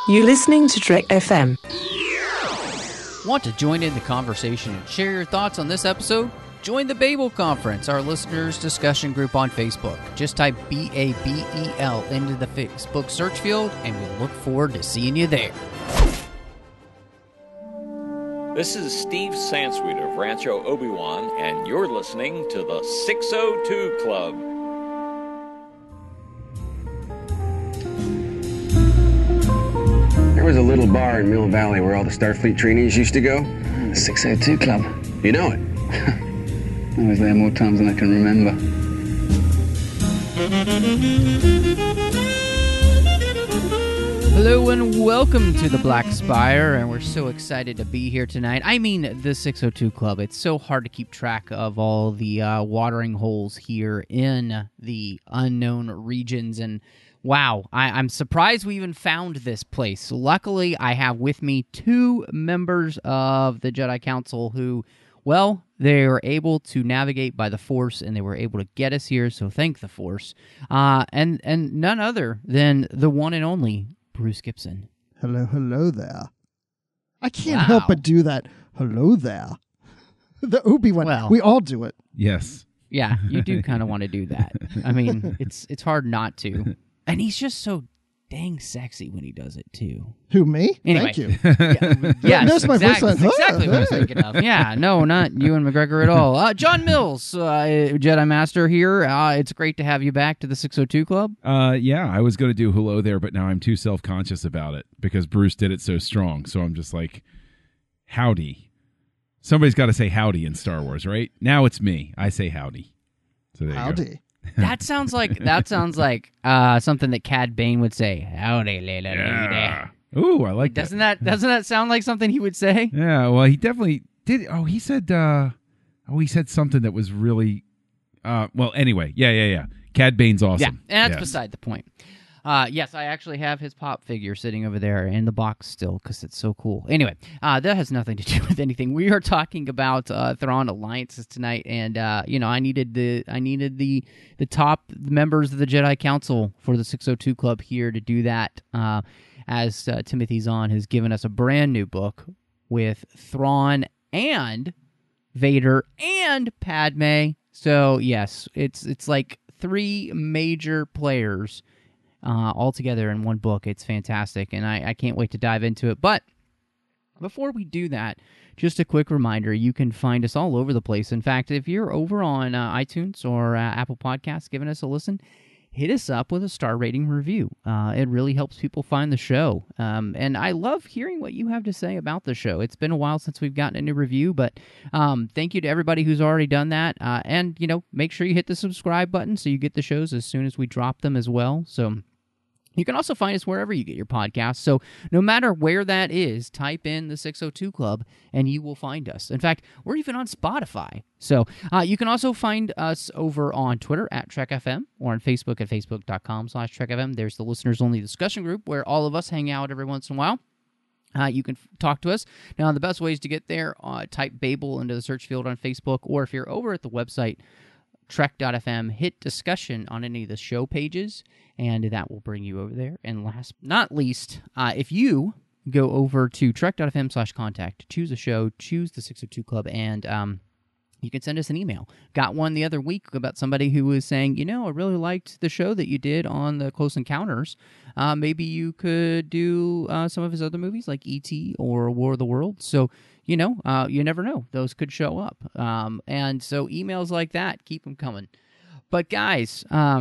You're listening to Trek FM. Want to join in the conversation and share your thoughts on this episode? Join the Babel Conference, our listeners' discussion group on Facebook. Just type BABEL into the Facebook search field, and we'll look forward to seeing you there. This is Steve Sansweet of Rancho Obi-Wan, and you're listening to the 602 Club. There was a little bar in Mill Valley where all the Starfleet trainees used to go. The 602 Club. You know it. I was there more times than I can remember. Hello and welcome to the Black Spire, and we're so excited to be here tonight. I mean, the 602 Club. It's so hard to keep track of all the watering holes here in the unknown regions, and wow, I'm surprised we even found this place. Luckily, I have with me two members of the Jedi Council who, well, they were able to navigate by the Force, and they were able to get us here, so thank the Force. And none other than the one and only Bruce Gibson. Hello there. I can't help but do that. Hello there. The Obi-Wan. Well, we all do it. Yes. Yeah, you do kind of want to do that. I mean, it's hard not to. And he's just so dang sexy when he does it, too. Who, me? Anyway. Thank you. Yes, That's my voice line. That's exactly what I was thinking of. Yeah, no, not Ewan McGregor at all. John Mills, Jedi Master here. It's great to have you back to the 602 Club. Yeah, I was going to do hello there, but now I'm too self-conscious about it because Bruce did it so strong. So I'm just like, howdy. Somebody's got to say howdy in Star Wars, right? Now it's me. I say howdy. So there you go. Howdy. That sounds like something that Cad Bane would say. Howdy, Layla. Yeah. Ooh, I like Doesn't that sound like something he would say? Yeah, well, he definitely did. Oh, he said something that was really, well, anyway. Yeah. Cad Bane's awesome. Yeah, and that's beside the point. Yes, I actually have his pop figure sitting over there in the box still because it's so cool. Anyway, that has nothing to do with anything. We are talking about Thrawn alliances tonight, and I needed the top members of the Jedi Council for the 602 Club here to do that. As Timothy Zahn has given us a brand new book with Thrawn and Vader and Padme. So yes, it's like three major players all together in one book. It's fantastic, and I can't wait to dive into it. But before we do that, just a quick reminder, you can find us all over the place. In fact, if you're over on iTunes or Apple Podcasts giving us a listen, hit us up with a star rating review. It really helps people find the show. And I love hearing what you have to say about the show. It's been a while since we've gotten a new review, but thank you to everybody who's already done that. And, make sure you hit the subscribe button so you get the shows as soon as we drop them as well. So you can also find us wherever you get your podcasts. So no matter where that is, type in the 602 Club and you will find us. In fact, we're even on Spotify. So you can also find us over on Twitter at TrekFM or on Facebook at facebook.com/TrekFM. There's the listeners only discussion group where all of us hang out every once in a while. You can talk to us. Now, the best ways to get there, type Babel into the search field on Facebook, or if you're over at the website, Trek.fm, hit discussion on any of the show pages, and that will bring you over there. And last but not least, if you go over to Trek.fm/contact, choose a show, choose the 602 Club, and you can send us an email. Got one the other week about somebody who was saying, I really liked the show that you did on the Close Encounters. Maybe you could do some of his other movies like E.T. or War of the Worlds. So, you never know. Those could show up. And so emails like that, keep them coming. But guys,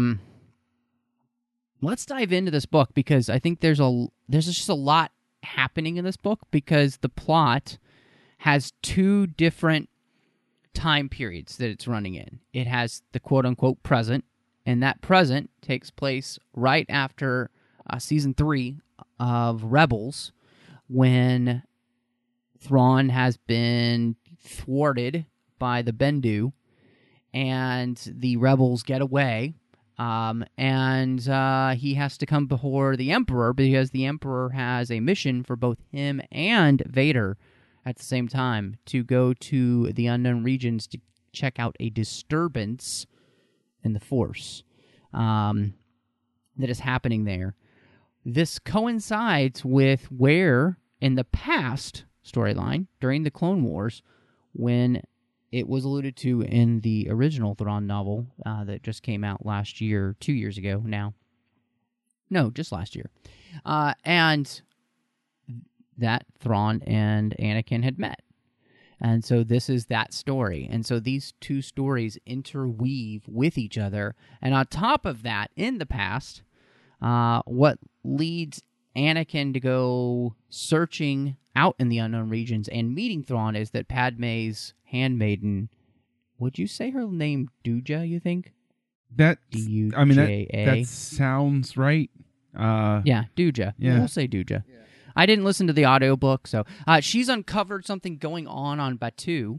let's dive into this book because I think there's just a lot happening in this book because the plot has two different time periods that it's running in. It has the quote-unquote present, and that present takes place right after Season 3 of Rebels, when Thrawn has been thwarted by the Bendu, and the rebels get away, and he has to come before the Emperor because the Emperor has a mission for both him and Vader at the same time to go to the unknown regions to check out a disturbance in the Force that is happening there. this coincides with where, in the past storyline, during the Clone Wars, when it was alluded to in the original Thrawn novel that just came out last year, 2 years ago now. No, just last year. And that Thrawn and Anakin had met. And so this is that story. And so these two stories interweave with each other. And on top of that, in the past, what leads Anakin to go searching out in the unknown regions and meeting Thrawn is that Padme's handmaiden, would you say her name Duja, you think? That D-U-J-A? I mean, that sounds right. Yeah, Duja. Yeah. We'll say Duja. Yeah. I didn't listen to the audiobook, so she's uncovered something going on Batuu,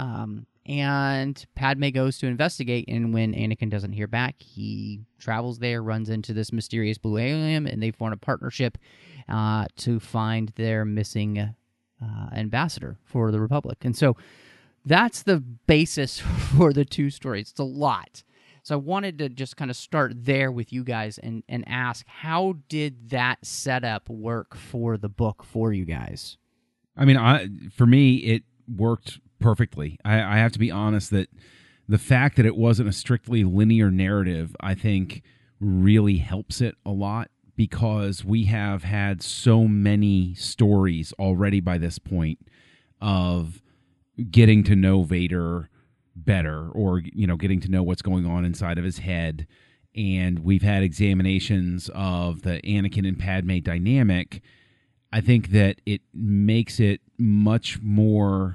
and Padme goes to investigate, and when Anakin doesn't hear back, he travels there, runs into this mysterious blue alien, and they form a partnership to find their missing ambassador for the Republic. And so that's the basis for the two stories. It's a lot. So I wanted to just kind of start there with you guys and ask, how did that setup work for the book for you guys? I mean, for me, it worked perfectly. I have to be honest that the fact that it wasn't a strictly linear narrative, I think, really helps it a lot, because we have had so many stories already by this point of getting to know Vader better, or getting to know what's going on inside of his head, and we've had examinations of the Anakin and Padme dynamic. I think that it makes it much more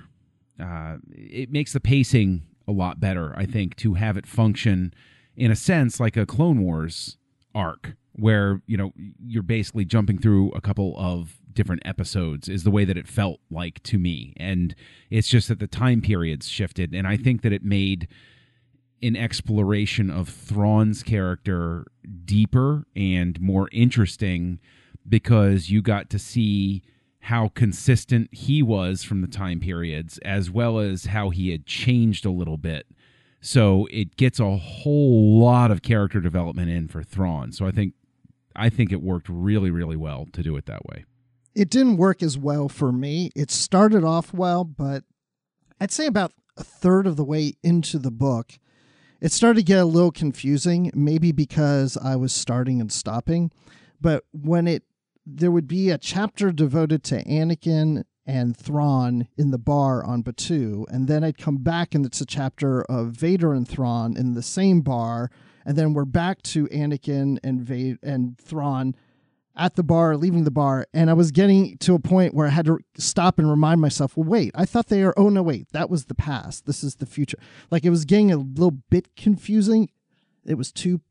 it makes the pacing a lot better, I think, to have it function in a sense like a Clone Wars arc, where you're basically jumping through a couple of different episodes, is the way that it felt like to me. And it's just that the time periods shifted, and I think that it made an exploration of Thrawn's character deeper and more interesting, because you got to see how consistent he was from the time periods, as well as how he had changed a little bit. So it gets a whole lot of character development in for Thrawn. So I think it worked really, really well to do it that way. It didn't work as well for me. It started off well, but I'd say about a third of the way into the book, it started to get a little confusing, maybe because I was starting and stopping. But when there would be a chapter devoted to Anakin and Thrawn in the bar on Batuu, and then I'd come back and it's a chapter of Vader and Thrawn in the same bar, and then we're back to Anakin and Thrawn at the bar, leaving the bar, and I was getting to a point where I had to stop and remind myself, well, wait, I thought that was the past. This is the future. Like, it was getting a little bit confusing. It was too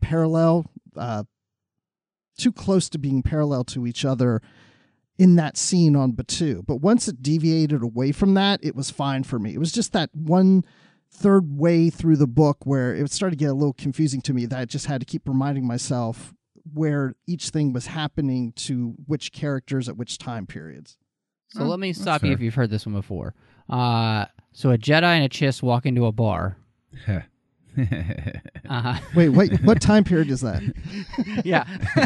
close to being parallel to each other in that scene on Batuu. But once it deviated away from that, it was fine for me. It was just that 1/3 way through the book where it started to get a little confusing to me, that I just had to keep reminding myself where each thing was happening to which characters at which time periods. So let me stop you if you've heard this one before. So a Jedi and a Chiss walk into a bar. Wait, what time period is that? Yeah.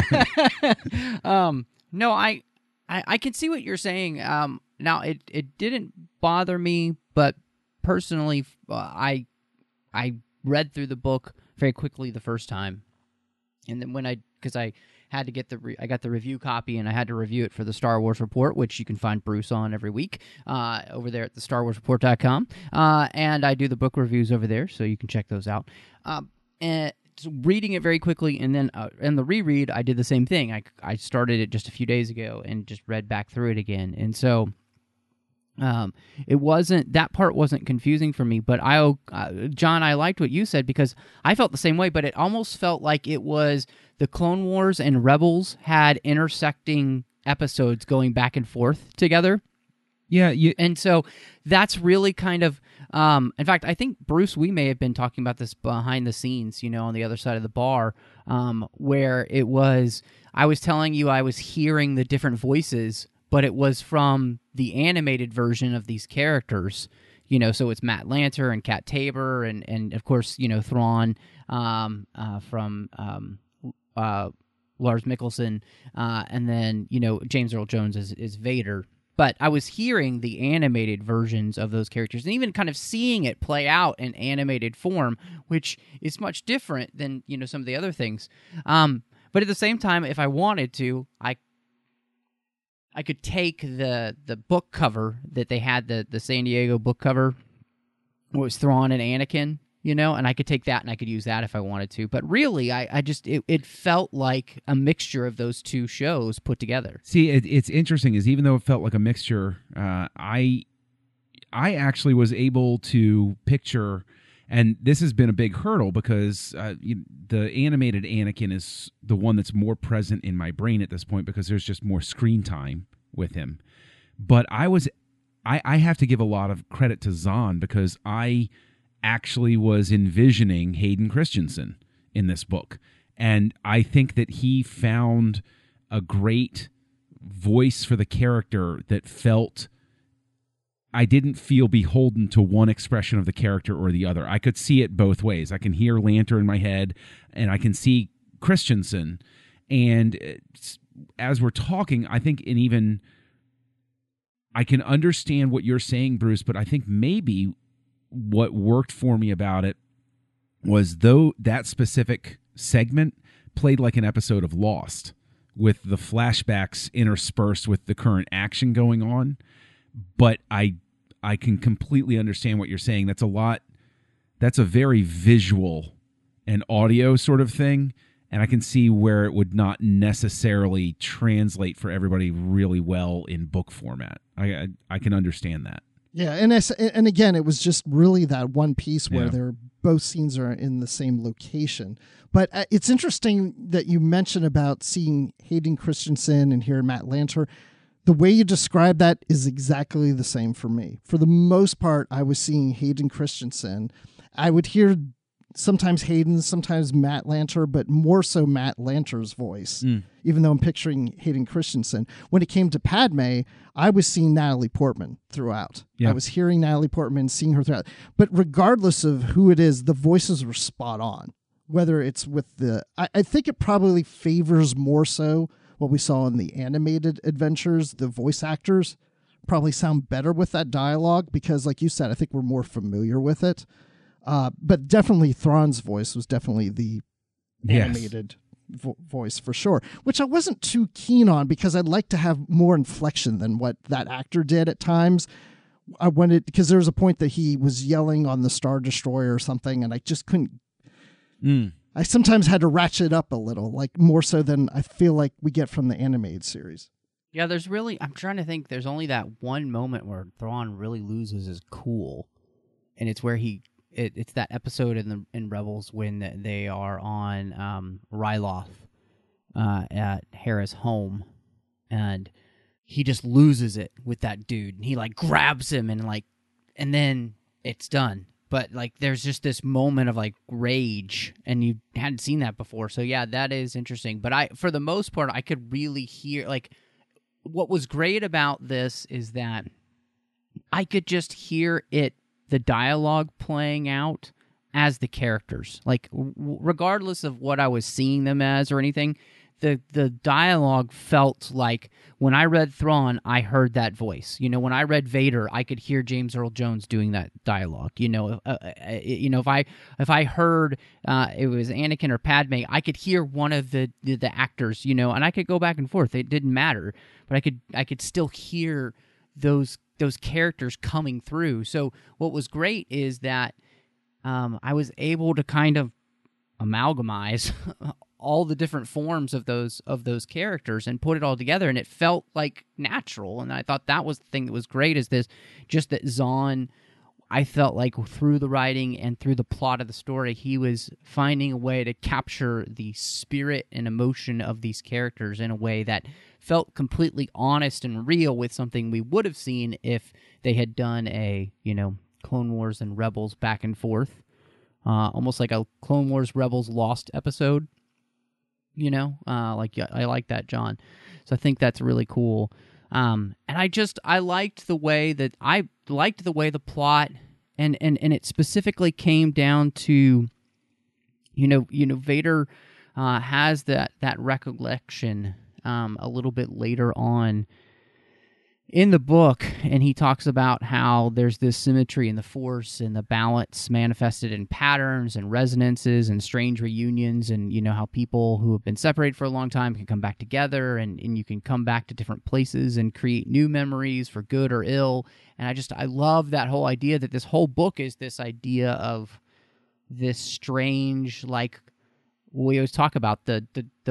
No, I can see what you're saying. Now, it didn't bother me, but personally, I read through the book very quickly the first time. And then because I had to get I got the review copy, and I had to review it for the Star Wars Report, which you can find Bruce on every week over there at the StarWarsReport.com. And I do the book reviews over there, so you can check those out. And so reading it very quickly, and then in the reread, I did the same thing. I started it just a few days ago and just read back through it again. And so that part wasn't confusing for me, but John, I liked what you said, because I felt the same way, but it almost felt like it was the Clone Wars and Rebels had intersecting episodes going back and forth together. Yeah. And so that's really kind of, in fact, I think, Bruce, we may have been talking about this behind the scenes, on the other side of the bar, where I was telling you I was hearing the different voices, but it was from the animated version of these characters, so it's Matt Lanter and Kat Tabor and of course, Thrawn from Lars Mikkelsen, and then James Earl Jones is Vader. But I was hearing the animated versions of those characters and even kind of seeing it play out in animated form, which is much different than some of the other things. But at the same time, if I wanted to, I could take the book cover that they had, the San Diego book cover, where it was Thrawn and Anakin, and I could take that and I could use that if I wanted to. But really, I just it felt like a mixture of those two shows put together. See, it's interesting is even though it felt like a mixture, I actually was able to picture, and this has been a big hurdle because the animated Anakin is the one that's more present in my brain at this point because there's just more screen time with him. But I have to give a lot of credit to Zahn because I actually was envisioning Hayden Christensen in this book. And I think that he found a great voice for the character that felt I didn't feel beholden to one expression of the character or the other. I could see it both ways. I can hear Lanter in my head, and I can see Christensen. And as we're talking, I think I can understand what you're saying, Bruce, but I think maybe what worked for me about it was though that specific segment played like an episode of Lost with the flashbacks interspersed with the current action going on. But I can completely understand what you're saying. That's a very visual and audio sort of thing. And I can see where it would not necessarily translate for everybody really well in book format. I can understand that. Yeah, and again, it was just really that one piece where both scenes are in the same location. But it's interesting that you mentioned about seeing Hayden Christensen and hearing Matt Lanter. The way you describe that is exactly the same for me. For the most part, I was seeing Hayden Christensen. I would hear sometimes Hayden, sometimes Matt Lanter, but more so Matt Lanter's voice, even though I'm picturing Hayden Christensen. When it came to Padme, I was seeing Natalie Portman throughout. Yeah. I was hearing Natalie Portman, seeing her throughout. But regardless of who it is, the voices were spot on. Whether it's with I think it probably favors more so what we saw in the animated adventures. The voice actors probably sound better with that dialogue because, like you said, I think we're more familiar with it. But definitely Thrawn's voice was definitely the animated voice for sure, which I wasn't too keen on because I'd like to have more inflection than what that actor did at times. I wanted, because there was a point that he was yelling on the Star Destroyer or something, and I just couldn't. I sometimes had to ratchet up a little, like more so than I feel like we get from the animated series. Yeah, I'm trying to think, there's only that one moment where Thrawn really loses his cool, and it's where it's that episode in Rebels when they are on Ryloth at Hera's home, and he just loses it with that dude, and he like grabs him and then it's done. But like there's just this moment of like rage, and you hadn't seen that before. So yeah, that is interesting. But for the most part, I could really hear, like, what was great about this is that I could just hear the dialogue playing out as the characters. Like, regardless of what I was seeing them as or anything, the dialogue felt like when I read Thrawn, I heard that voice. When I read Vader, I could hear James Earl Jones doing that dialogue. If I heard it was Anakin or Padme, I could hear one of the actors. And I could go back and forth. It didn't matter, but I could still hear those characters coming through. So what was great is that I was able to kind of amalgamize all the different forms of those characters and put it all together, and it felt like natural. And I thought that was the thing that was great, is this, just that Zahn, I felt like through the writing and through the plot of the story, he was finding a way to capture the spirit and emotion of these characters in a way that felt completely honest and real, with something we would have seen if they had done a, Clone Wars and Rebels back and forth. Almost like a Clone Wars Rebels Lost episode. I like that, John. So I think that's really cool. And I liked the way the plot, and it specifically came down to, Vader has that recollection a little bit later on in the book, and he talks about how there's this symmetry in the Force and the balance manifested in patterns and resonances and strange reunions, and how people who have been separated for a long time can come back together, and you can come back to different places and create new memories for good or ill. And I love that whole idea that this whole book is this idea of this strange, like we always talk about the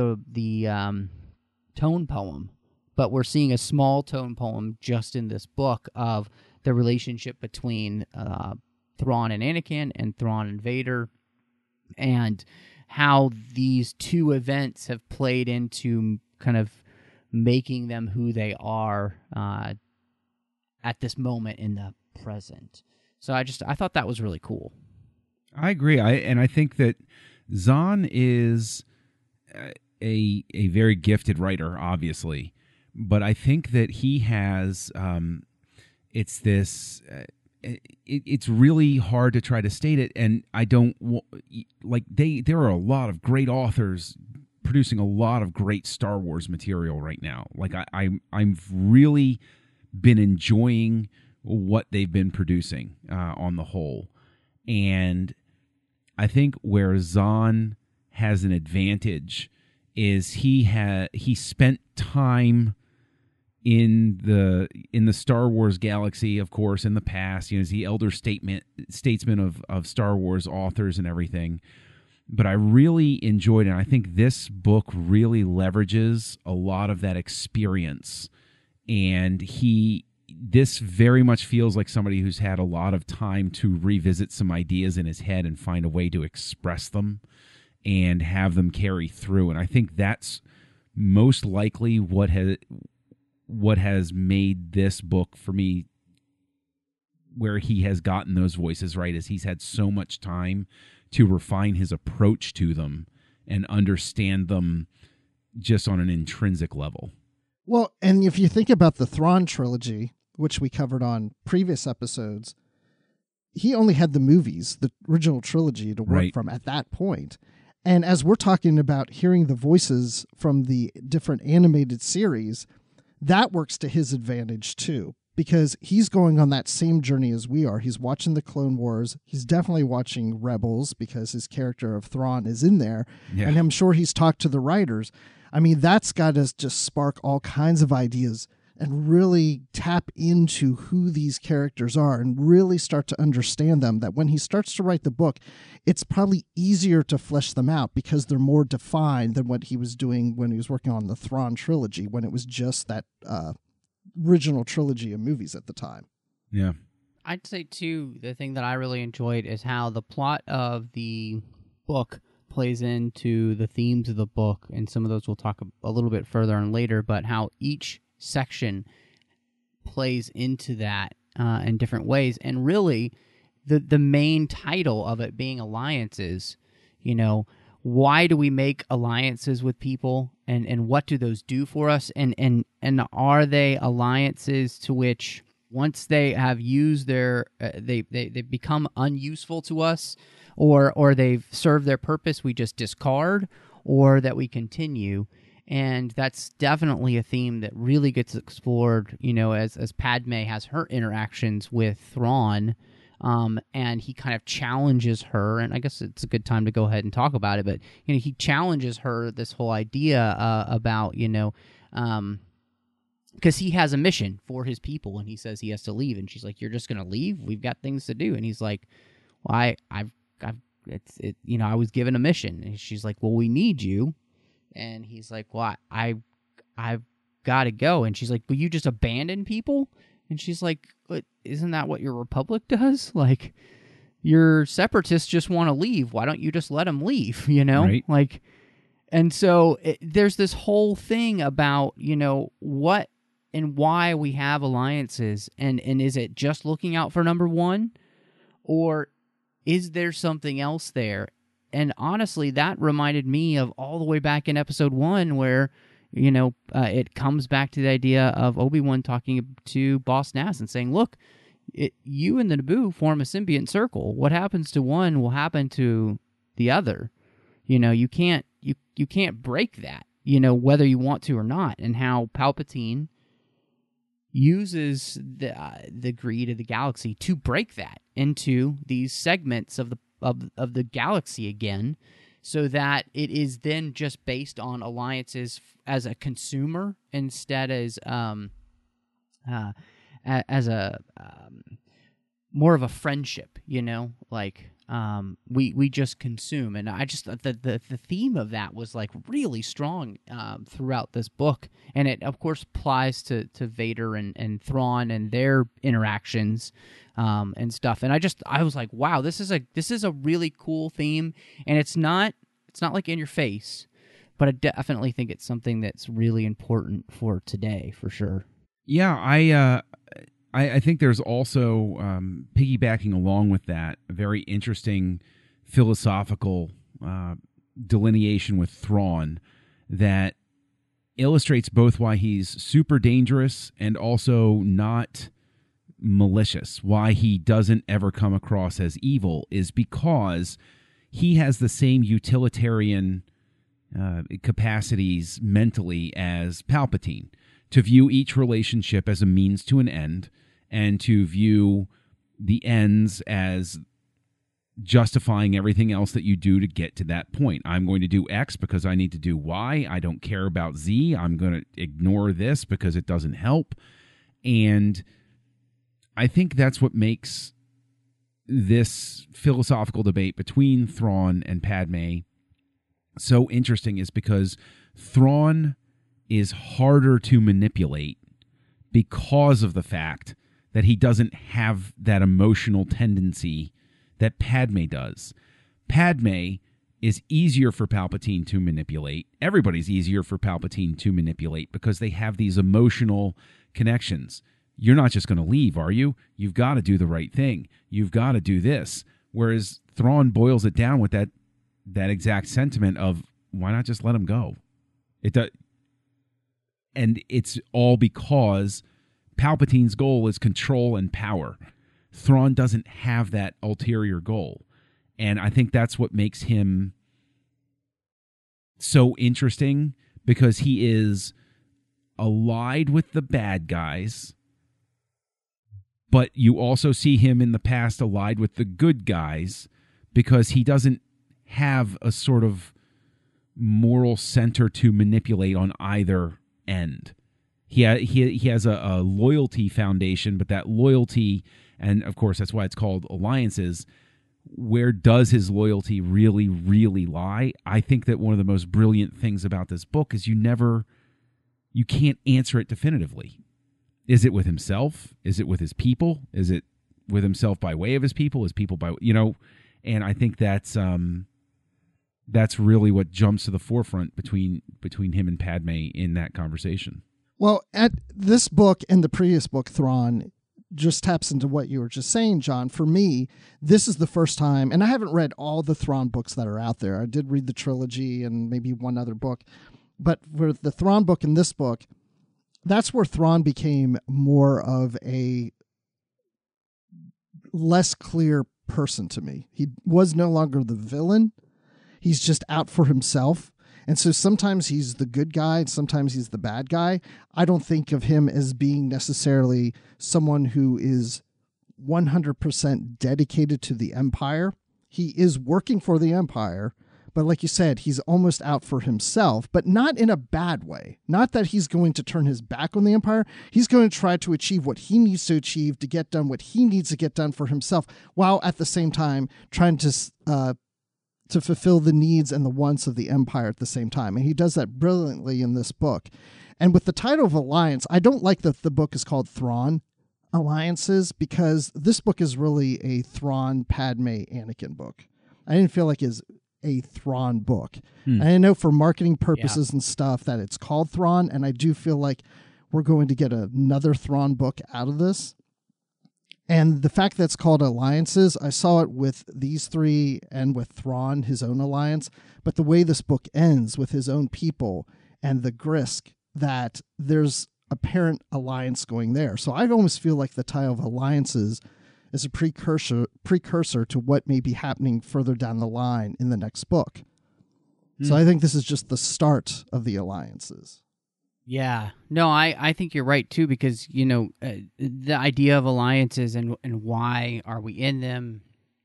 tone poem. But we're seeing a small tone poem just in this book of the relationship between Thrawn and Anakin and Thrawn and Vader, and how these two events have played into kind of making them who they are at this moment in the present. So I thought that was really cool. I agree. I think that Zahn is a very gifted writer, obviously. But I think that he has, it's this, it's really hard to try to state it. And I don't, there are a lot of great authors producing a lot of great Star Wars material right now. Like I've really been enjoying what they've been producing on the whole. And I think where Zahn has an advantage is he spent time in the Star Wars galaxy, of course, in the past. He's the elder statesman of Star Wars authors and everything. But I really enjoyed it. And I think this book really leverages a lot of that experience. And this very much feels like somebody who's had a lot of time to revisit some ideas in his head and find a way to express them and have them carry through. And I think that's most likely what has made this book for me, where he has gotten those voices right, is he's had so much time to refine his approach to them and understand them just on an intrinsic level. Well, and if you think about the Thrawn trilogy, which we covered on previous episodes, he only had the movies, the original trilogy, to work from at that point. And as we're talking about hearing the voices from the different animated series, that works to his advantage too, because he's going on that same journey as we are. He's watching the Clone Wars. He's definitely watching Rebels because his character of Thrawn is in there. Yeah. And I'm sure he's talked to the writers. I mean, that's got to just spark all kinds of ideas and really tap into who these characters are and really start to understand them, that when he starts to write the book, it's probably easier to flesh them out because they're more defined than what he was doing when he was working on the Thrawn trilogy, when it was just that original trilogy of movies at the time. Yeah. I'd say, too, the thing that I really enjoyed is how the plot of the book plays into the themes of the book, and some of those we'll talk a little bit further on later, but how each section plays into that in different ways. And really, the main title of it being alliances, why do we make alliances with people, and what do those do for us, and are they alliances to which once they have used their they become unuseful to us, or they've served their purpose, we just discard, or that we continue? And that's definitely a theme that really gets explored, as Padme has her interactions with Thrawn, and he kind of challenges her, and I guess it's a good time to go ahead and talk about it, but, he challenges her, this whole idea about, because he has a mission for his people, and he says he has to leave, and she's like, "You're just going to leave? We've got things to do." And he's like, "Well, I was given a mission." And she's like, "Well, we need you." And he's like, "Well, I've got to go." And she's like, "But you just abandon people?" And she's like, "Isn't that what your republic does? Like, your separatists just want to leave. Why don't you just let them leave?" Right. And so there's this whole thing about, what and why we have alliances. And is it just looking out for number one? Or is there something else there? And honestly, that reminded me of all the way back in episode 1 where, it comes back to the idea of Obi-Wan talking to Boss Nass and saying, "Look, you and the Naboo form a symbiont circle. What happens to one will happen to the other. You can't you can't break that, you know, whether you want to or not, and how Palpatine uses the greed of the galaxy to break that into these segments of the galaxy again, so that it is then just based on alliances as a consumer instead as a more of a friendship, you know, like we just consume. And I just the theme of that was like really strong throughout this book, and it of course applies to Vader and Thrawn and their interactions and stuff. And I was like, wow, this is a really cool theme, and it's not like in your face, but I definitely think it's something that's really important for today, for sure. Yeah, I think there's also, piggybacking along with that, a very interesting philosophical delineation with Thrawn that illustrates both why he's super dangerous and also not malicious. Why he doesn't ever come across as evil is because he has the same utilitarian capacities mentally as Palpatine, to view each relationship as a means to an end, and to view the ends as justifying everything else that you do to get to that point. I'm going to do X because I need to do Y. I don't care about Z. I'm going to ignore this because it doesn't help. And I think that's what makes this philosophical debate between Thrawn and Padme so interesting, is because Thrawn is harder to manipulate because of the fact that he doesn't have that emotional tendency that Padme does. Padme is easier for Palpatine to manipulate. Everybody's easier for Palpatine to manipulate because they have these emotional connections. You're not just going to leave, are you? You've got to do the right thing. You've got to do this. Whereas Thrawn boils it down with that exact sentiment of, why not just let him go? And it's all because Palpatine's goal is control and power. Thrawn doesn't have that ulterior goal. And I think that's what makes him so interesting, because he is allied with the bad guys, but you also see him in the past allied with the good guys, because he doesn't have a sort of moral center to manipulate on either end. He has a loyalty foundation, but that loyalty, and of course that's why it's called alliances, where does his loyalty really, really lie? I think that one of the most brilliant things about this book is you can't answer it definitively. Is it with himself? Is it with his people? Is it with himself by way of his people? His people by, and I think that's really what jumps to the forefront between him and Padme in that conversation. Well, at this book and the previous book, Thrawn, just taps into what you were just saying, John. For me, this is the first time, and I haven't read all the Thrawn books that are out there. I did read the trilogy and maybe one other book, but for the Thrawn book and this book, that's where Thrawn became more of a less clear person to me. He was no longer the villain. He's just out for himself. And so sometimes he's the good guy and sometimes he's the bad guy. I don't think of him as being necessarily someone who is 100% dedicated to the Empire. He is working for the Empire, but like you said, he's almost out for himself, but not in a bad way. Not that he's going to turn his back on the Empire. He's going to try to achieve what he needs to achieve to get done what he needs to get done for himself, while at the same time trying to fulfill the needs and the wants of the Empire at the same time. And he does that brilliantly in this book. And with the title of Alliance, I don't like that the book is called Thrawn Alliances, because this book is really a Thrawn, Padme, Anakin book. I didn't feel like it's a Thrawn book. I know for marketing purposes and stuff that it's called Thrawn, and I do feel like we're going to get another Thrawn book out of this. And the fact that it's called Alliances, I saw it with these three and with Thrawn, his own alliance. But the way this book ends with his own people and the Grysk, that there's apparent alliance going there. So I almost feel like the title of Alliances is a precursor to what may be happening further down the line in the next book. So I think this is just the start of the alliances. Yeah. No, I think you're right, too, because, the idea of alliances and why are we in them,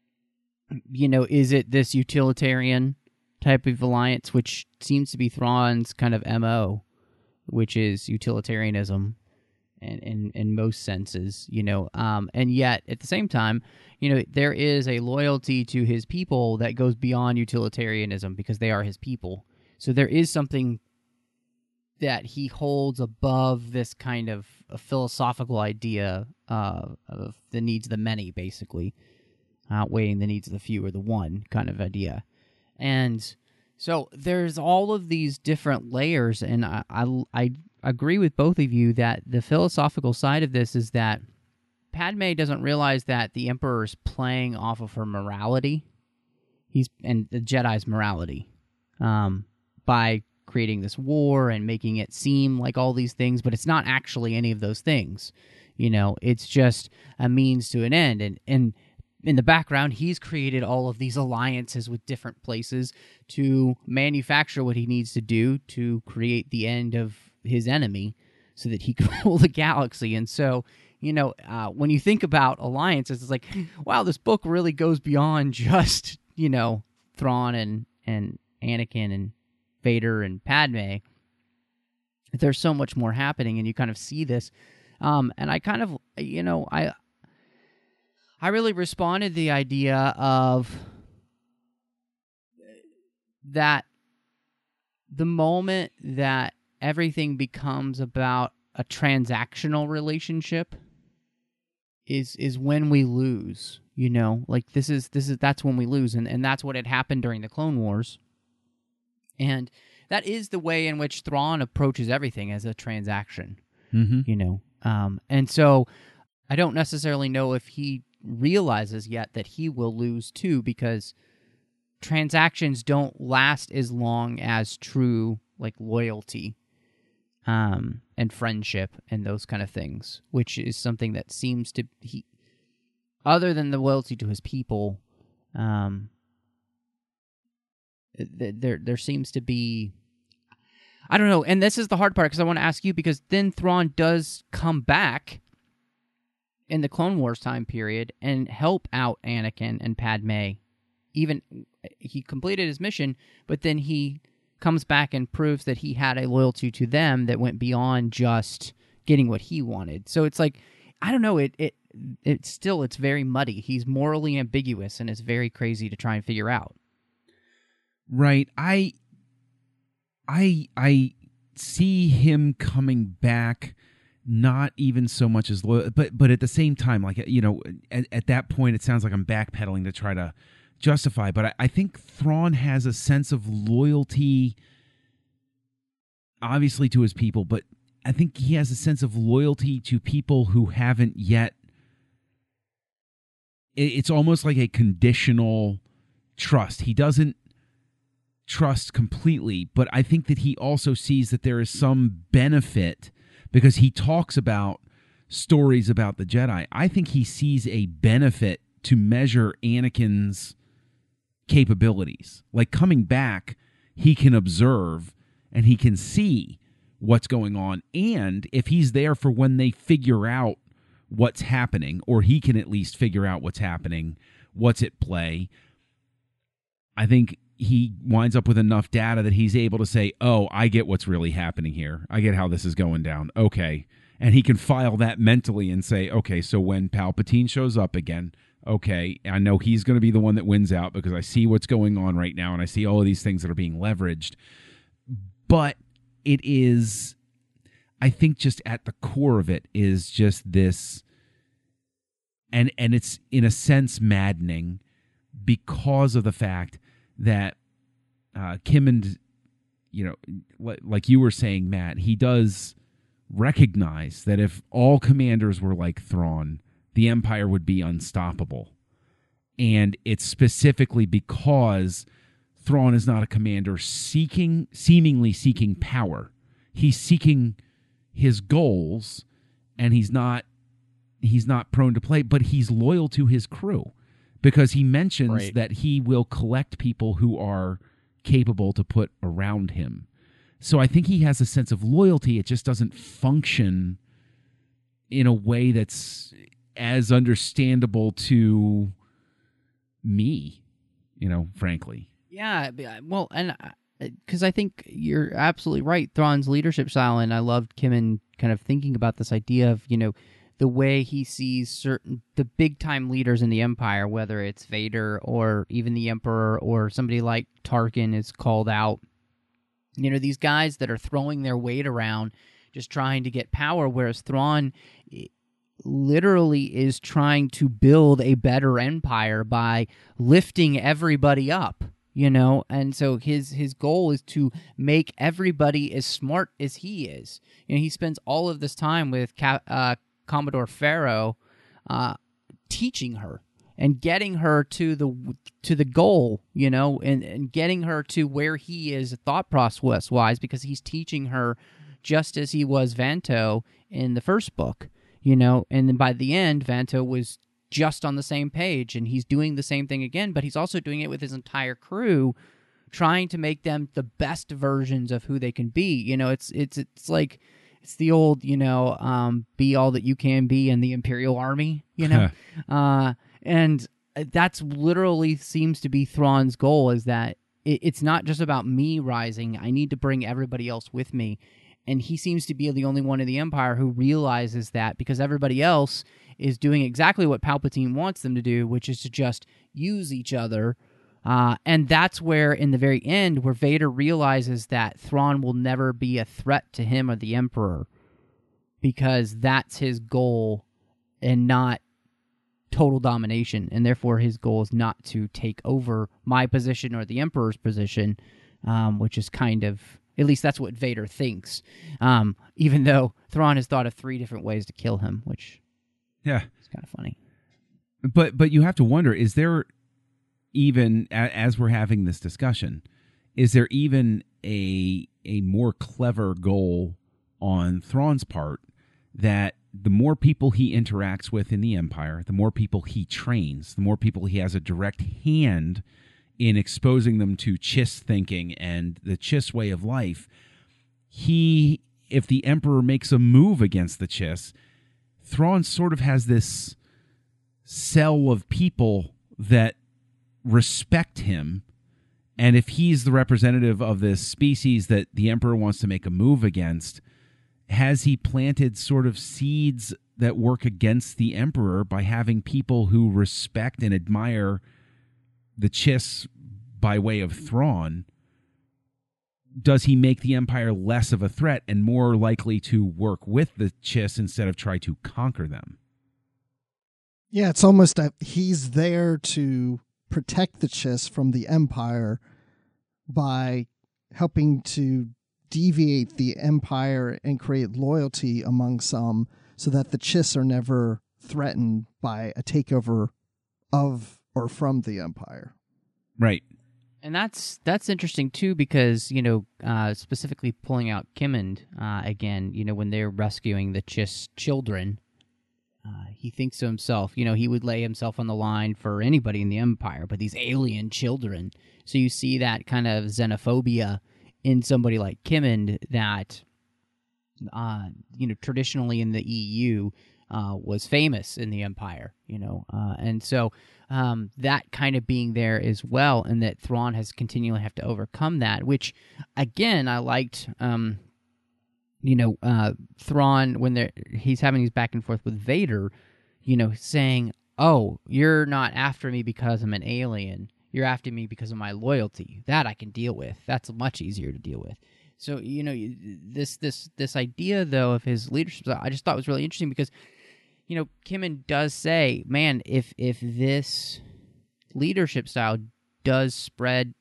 is it this utilitarian type of alliance, which seems to be Thrawn's kind of MO, which is utilitarianism in most senses, and yet at the same time, there is a loyalty to his people that goes beyond utilitarianism because they are his people. So there is something that he holds above this kind of a philosophical idea of the needs of the many, basically, outweighing the needs of the few or the one kind of idea. And so there's all of these different layers, and I agree with both of you that the philosophical side of this is that Padme doesn't realize that the Emperor is playing off of her morality, and the Jedi's morality, by creating this war and making it seem like all these things, but it's not actually any of those things. It's just a means to an end, and in the background, he's created all of these alliances with different places to manufacture what he needs to do to create the end of his enemy so that he can rule the galaxy. And so, when you think about alliances, it's like, wow, this book really goes beyond just, Thrawn and Anakin and Vader and Padme. There's so much more happening, and you kind of see this. And I kind of, I really responded to the idea of that the moment that everything becomes about a transactional relationship is when we lose, like that's when we lose. And that's what had happened during the Clone Wars. And that is the way in which Thrawn approaches everything as a transaction, and so I don't necessarily know if he realizes yet that he will lose too, because transactions don't last as long as true loyalty and friendship and those kind of things, which is something that seems to other than the loyalty to his people, there seems to be, I don't know, and this is the hard part because I want to ask you, because then Thrawn does come back in the Clone Wars time period and help out Anakin and Padme. Even he completed his mission, but then he comes back and proves that he had a loyalty to them that went beyond just getting what he wanted. So it's like, I don't know, it's very muddy. He's morally ambiguous, and it's very crazy to try and figure out. Right. I see him coming back, not even so much as loyal, but at the same time, at that point, it sounds like I'm backpedaling to try to justify. But I think Thrawn has a sense of loyalty, obviously to his people, but I think he has a sense of loyalty to people who haven't yet. It's almost like a conditional trust. He doesn't trust completely, but I think that he also sees that there is some benefit, because he talks about stories about the Jedi. I think he sees a benefit to measure Anakin's capabilities. Like coming back, he can observe and he can see what's going on. And if he's there for when they figure out what's happening, or he can at least figure out what's happening, what's at play, I think he winds up with enough data that he's able to say, oh, I get what's really happening here. I get how this is going down. Okay. And he can file that mentally and say, okay, so when Palpatine shows up again, okay, I know he's going to be the one that wins out because I see what's going on right now and I see all of these things that are being leveraged. But it is, I think just at the core of it is just this, and it's in a sense maddening because of the fact that Kim and, like you were saying, Matt, he does recognize that if all commanders were like Thrawn, the Empire would be unstoppable. And it's specifically because Thrawn is not a commander seemingly seeking power. He's seeking his goals, and he's not prone to play, but he's loyal to his crew. Because he mentions that he will collect people who are capable to put around him. So I think he has a sense of loyalty. It just doesn't function in a way that's as understandable to me, frankly. Yeah, well, and because I think you're absolutely right, Thrawn's leadership style, and I loved Kimmin kind of thinking about this idea of, the way he sees the big-time leaders in the Empire, whether it's Vader or even the Emperor or somebody like Tarkin is called out. These guys that are throwing their weight around just trying to get power, whereas Thrawn literally is trying to build a better empire by lifting everybody up, and so his goal is to make everybody as smart as he is. He spends all of this time with Commodore Farrow teaching her and getting her to the goal, and getting her to where he is thought process wise, because he's teaching her just as he was Vanto in the first book, and then by the end, Vanto was just on the same page, and he's doing the same thing again, but he's also doing it with his entire crew, trying to make them the best versions of who they can be. It's like, it's the old, be all that you can be in the Imperial Army, and that's literally seems to be Thrawn's goal, is that it's not just about me rising. I need to bring everybody else with me. And he seems to be the only one in the Empire who realizes that, because everybody else is doing exactly what Palpatine wants them to do, which is to just use each other. And that's where, in the very end, where Vader realizes that Thrawn will never be a threat to him or the Emperor, because that's his goal and not total domination. And therefore, his goal is not to take over my position or the Emperor's position, which is kind of... At least that's what Vader thinks, even though Thrawn has thought of 3 different ways to kill him, which is kind of funny. But you have to wonder, is there even, as we're having this discussion, is there even a more clever goal on Thrawn's part, that the more people he interacts with in the Empire, the more people he trains, the more people he has a direct hand in exposing them to Chiss thinking and the Chiss way of life, if the Emperor makes a move against the Chiss, Thrawn sort of has this cell of people that respect him, and if he's the representative of this species that the Emperor wants to make a move against, has he planted sort of seeds that work against the Emperor by having people who respect and admire the Chiss by way of Thrawn? Does he make the Empire less of a threat and more likely to work with the Chiss instead of try to conquer them? Yeah, it's almost that he's there to protect the Chiss from the Empire by helping to deviate the Empire and create loyalty among some, so that the Chiss are never threatened by a takeover of or from the Empire. Right. And that's interesting too, because specifically pulling out Kimmend again, when they're rescuing the Chiss children, he thinks to himself, he would lay himself on the line for anybody in the Empire, but these alien children. So you see that kind of xenophobia in somebody like Kimmend that, traditionally in the EU was famous in the Empire, and so. That kind of being there as well, and that Thrawn has continually have to overcome that, which, again, I liked, Thrawn, when he's having these back and forth with Vader, saying, oh, you're not after me because I'm an alien, you're after me because of my loyalty. That I can deal with. That's much easier to deal with. So, this idea, though, of his leadership, I just thought was really interesting, because Kimmend does say, man, if this leadership style does spread,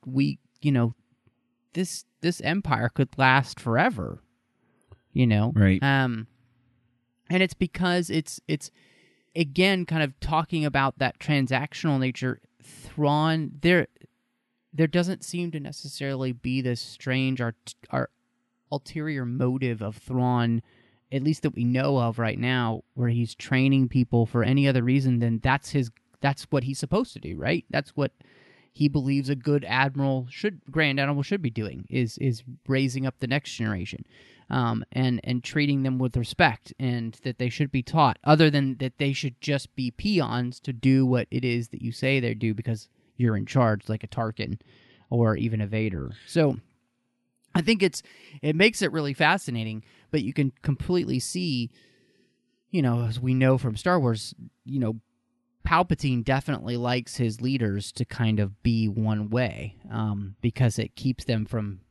this empire could last forever, Right. And it's because it's again kind of talking about that transactional nature. Thrawn, there doesn't seem to necessarily be this strange ulterior motive of Thrawn, at least that we know of right now, where he's training people for any other reason than that's what he's supposed to do, right? That's what he believes a good Grand Admiral should be doing is raising up the next generation, and treating them with respect, and that they should be taught, other than that they should just be peons to do what it is that you say they do because you're in charge, like a Tarkin or even a Vader. So I think it makes it really fascinating, but you can completely see, as we know from Star Wars, Palpatine definitely likes his leaders to kind of be one way, because it keeps them from,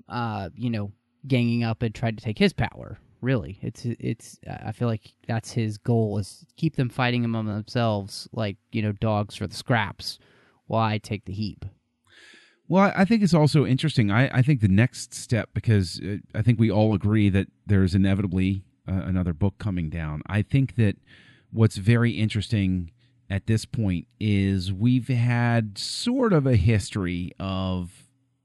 ganging up and trying to take his power. Really, it's. I feel like that's his goal, is keep them fighting among themselves, like dogs for the scraps, while I take the heap. Well, I think it's also interesting. I think the next step, because I think we all agree that there's inevitably another book coming down. I think that what's very interesting at this point is we've had sort of a history of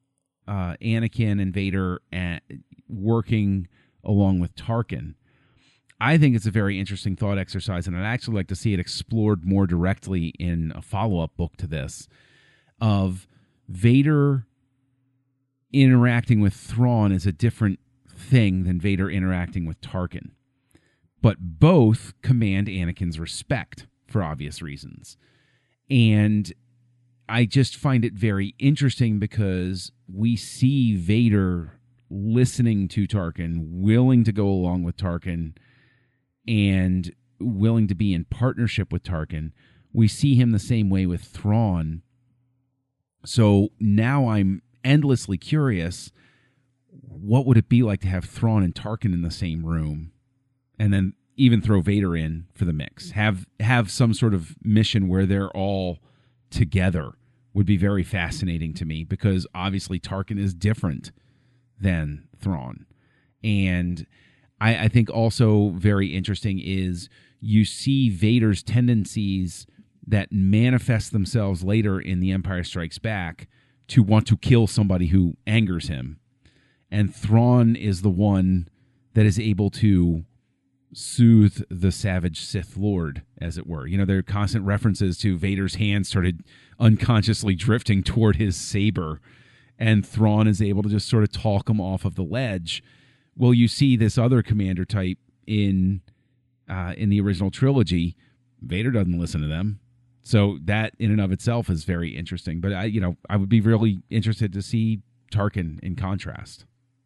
Anakin and Vader working along with Tarkin. I think it's a very interesting thought exercise, and I'd actually like to see it explored more directly in a follow-up book to this, of Vader interacting with Thrawn is a different thing than Vader interacting with Tarkin. But both command Anakin's respect for obvious reasons. And I just find it very interesting because we see Vader listening to Tarkin, willing to go along with Tarkin, and willing to be in partnership with Tarkin. We see him the same way with Thrawn. So now I'm endlessly curious, what would it be like to have Thrawn and Tarkin in the same room, and then even throw Vader in for the mix? Have some sort of mission where they're all together would be very fascinating to me, because obviously Tarkin is different than Thrawn. And I think also very interesting is you see Vader's tendencies that manifest themselves later in The Empire Strikes Back to want to kill somebody who angers him. And Thrawn is the one that is able to soothe the savage Sith Lord, as it were. There are constant references to Vader's hand started unconsciously drifting toward his saber, and Thrawn is able to just sort of talk him off of the ledge. Well, you see this other commander type in the original trilogy. Vader doesn't listen to them. So that in and of itself is very interesting. But I would be really interested to see Tarkin in contrast.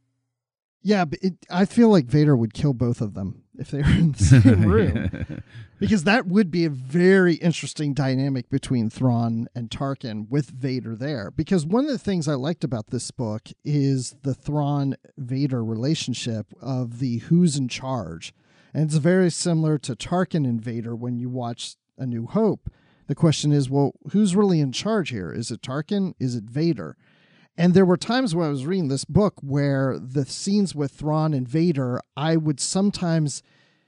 Yeah, but I feel like Vader would kill both of them if they were in the same room. Because that would be a very interesting dynamic between Thrawn and Tarkin with Vader there. Because one of the things I liked about this book is the Thrawn-Vader relationship of the who's in charge. And it's very similar to Tarkin and Vader when you watch A New Hope. The question is, well, who's really in charge here? Is it Tarkin? Is it Vader? And there were times when I was reading this book where the scenes with Thrawn and Vader, I would sometimes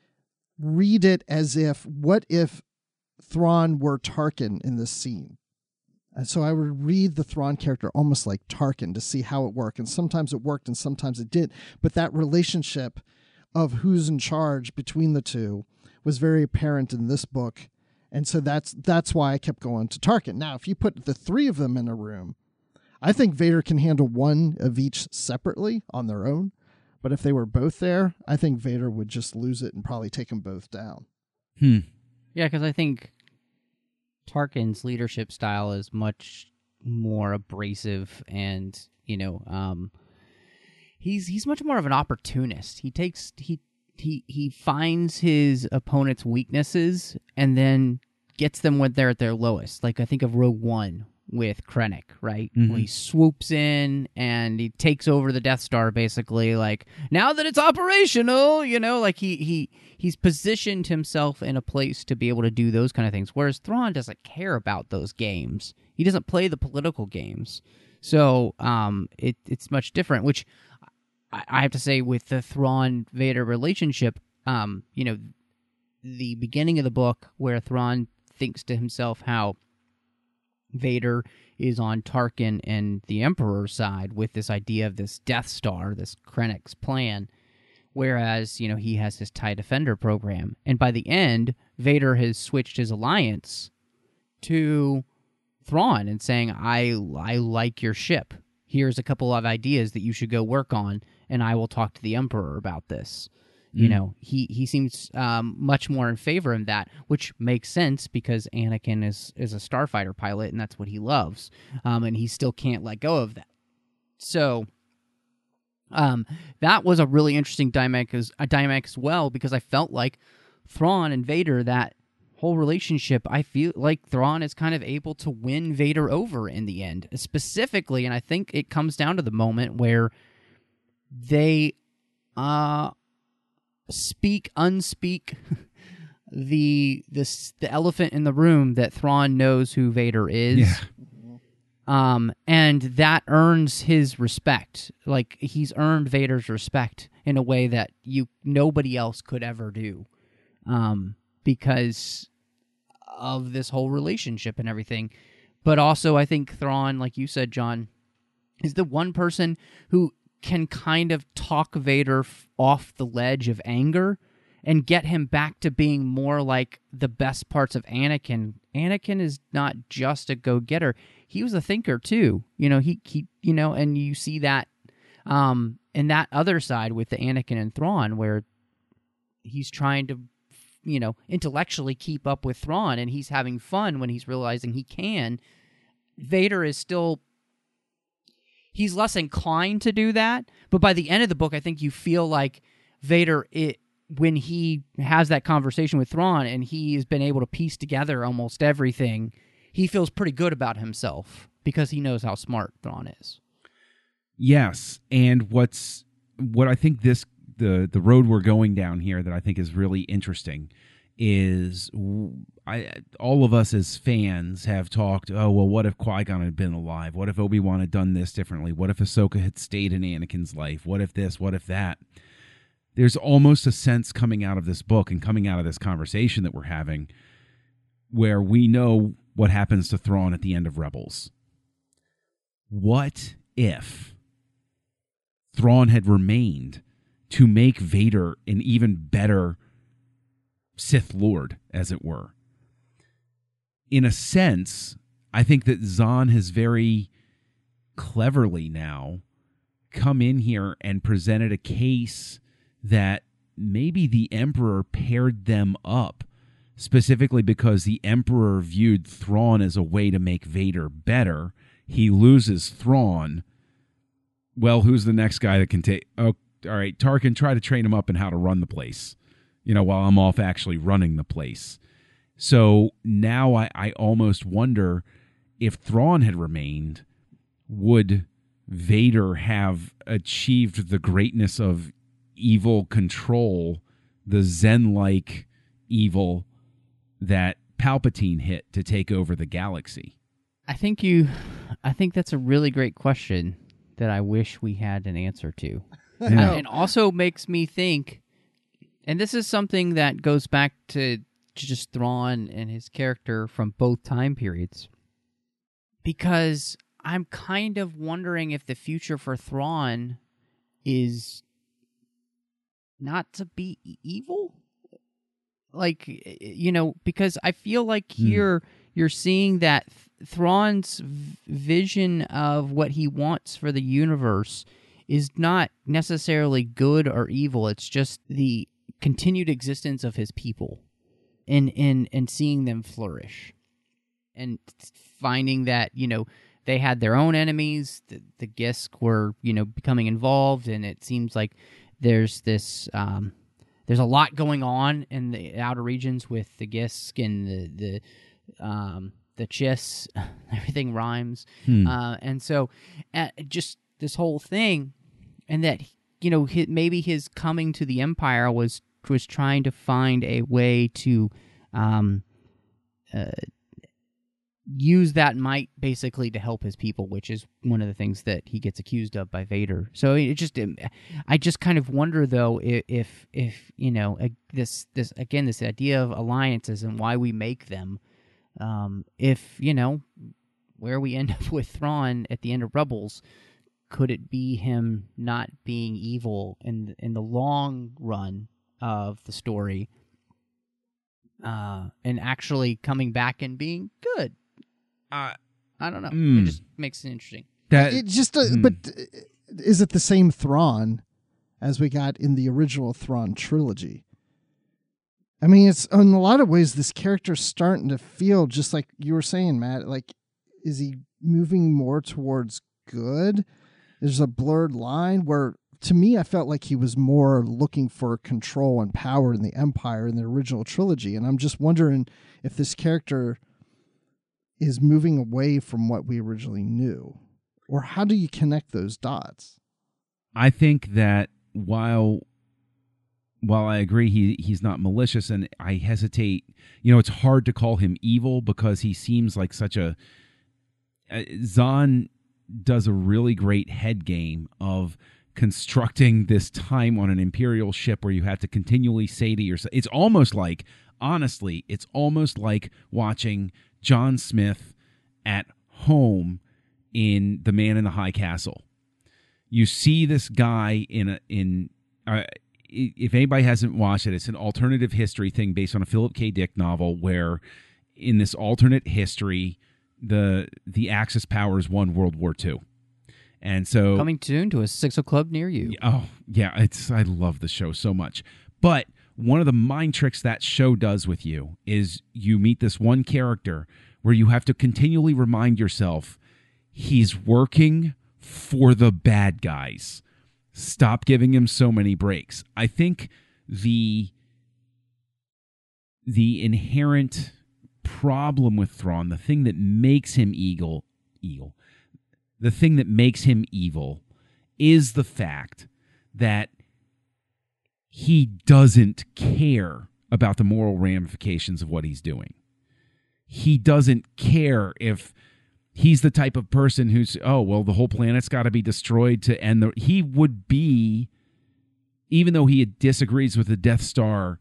read it as if, what if Thrawn were Tarkin in this scene? And so I would read the Thrawn character almost like Tarkin to see how it worked. And sometimes it worked and sometimes it did. But that relationship of who's in charge between the two was very apparent in this book. And so that's why I kept going to Tarkin. Now, if you put the three of them in a room, I think Vader can handle one of each separately on their own. But if they were both there, I think Vader would just lose it and probably take them both down. Yeah, because I think Tarkin's leadership style is much more abrasive, and he's much more of an opportunist. He finds his opponent's weaknesses and then gets them when they're at their lowest. Like I think of Rogue One with Krennic, right? Mm-hmm. Where he swoops in and he takes over the Death Star, basically. Like, now that it's operational, like he's positioned himself in a place to be able to do those kind of things. Whereas Thrawn doesn't care about those games. He doesn't play the political games. So it's much different, which I have to say with the Thrawn-Vader relationship, the beginning of the book where Thrawn thinks to himself how Vader is on Tarkin and the Emperor's side with this idea of this Death Star, this Krennic's plan, whereas, he has his TIE Defender program. And by the end, Vader has switched his alliance to Thrawn and saying, I like your ship. Here's a couple of ideas that you should go work on, and I will talk to the Emperor about this. You know, he seems much more in favor of that, which makes sense because Anakin is a starfighter pilot, and that's what he loves, and he still can't let go of that. So that was a really interesting dynamic as well, because I felt like Thrawn and Vader, that whole relationship, I feel like Thrawn is kind of able to win Vader over in the end, specifically, and I think it comes down to the moment where they unspeak the elephant in the room that Thrawn knows who Vader is. Yeah. And that earns his respect. Like, he's earned Vader's respect in a way that nobody else could ever do. Because of this whole relationship and everything. But also, I think Thrawn, like you said, John, is the one person who can kind of talk Vader off the ledge of anger and get him back to being more like the best parts of Anakin. Anakin is not just a go-getter. He was a thinker too. You know, he and you see that in that other side with the Anakin and Thrawn, where he's trying to, intellectually keep up with Thrawn, and he's having fun when he's realizing he can. Vader is still, he's less inclined to do that, but by the end of the book, I think you feel like Vader, when he has that conversation with Thrawn and he has been able to piece together almost everything, he feels pretty good about himself because he knows how smart Thrawn is. Yes, and what I think the road we're going down here that I think is really interesting is all of us as fans have talked, oh, well, what if Qui-Gon had been alive? What if Obi-Wan had done this differently? What if Ahsoka had stayed in Anakin's life? What if this? What if that? There's almost a sense coming out of this book and coming out of this conversation that we're having where we know what happens to Thrawn at the end of Rebels. What if Thrawn had remained to make Vader an even better Sith Lord, as it were? In a sense, I think that Zahn has very cleverly now come in here and presented a case that maybe the Emperor paired them up specifically because the Emperor viewed Thrawn as a way to make Vader better. He loses Thrawn. Well, who's the next guy that can take... Oh, all right, Tarkin, try to train him up in how to run the place, while I'm off actually running the place. So now I almost wonder if Thrawn had remained, would Vader have achieved the greatness of evil control, the Zen-like evil that Palpatine hit to take over the galaxy? I think that's a really great question that I wish we had an answer to. It also makes me think, and this is something that goes back to just Thrawn and his character from both time periods, because I'm kind of wondering if the future for Thrawn is not to be evil. Like, because I feel like here you're seeing that Thrawn's vision of what he wants for the universe is not necessarily good or evil. It's just the continued existence of his people and seeing them flourish and finding that, they had their own enemies. The Gisk were, becoming involved, and it seems like there's this... there's a lot going on in the outer regions with the Gisk and the Chiss. Everything rhymes. And so just this whole thing, and that, maybe his coming to the Empire was trying to find a way to use that might basically to help his people, which is one of the things that he gets accused of by Vader. So I just kind of wonder though if this idea of alliances and why we make them, if where we end up with Thrawn at the end of Rebels, could it be him not being evil in the long run of the story, and actually coming back and being good? I don't know. It just makes it interesting. It just, but is it the same Thrawn as we got in the original Thrawn trilogy? I mean, it's in a lot of ways, this character's starting to feel just like you were saying, Matt. Like, is he moving more towards good? There's a blurred line where, to me, I felt like he was more looking for control and power in the Empire in the original trilogy. And I'm just wondering if this character is moving away from what we originally knew. Or how do you connect those dots? I think that while I agree he's not malicious, and I hesitate, it's hard to call him evil because he seems like such a... Zahn does a really great head game of constructing this time on an Imperial ship where you have to continually say to yourself, it's almost like watching John Smith at home in The Man in the High Castle. You see this guy if anybody hasn't watched it, it's an alternative history thing based on a Philip K. Dick novel where in this alternate history, the Axis powers won World War II. And so coming soon to a 6 Club near you. Oh, yeah, I love the show so much. But one of the mind tricks that show does with you is you meet this one character where you have to continually remind yourself he's working for the bad guys. Stop giving him so many breaks. I think the inherent problem with Thrawn, the thing that makes him evil, is the fact that he doesn't care about the moral ramifications of what he's doing. He doesn't care if he's the type of person who's, the whole planet's got to be destroyed to end the... He would be, even though he disagrees with the Death Star,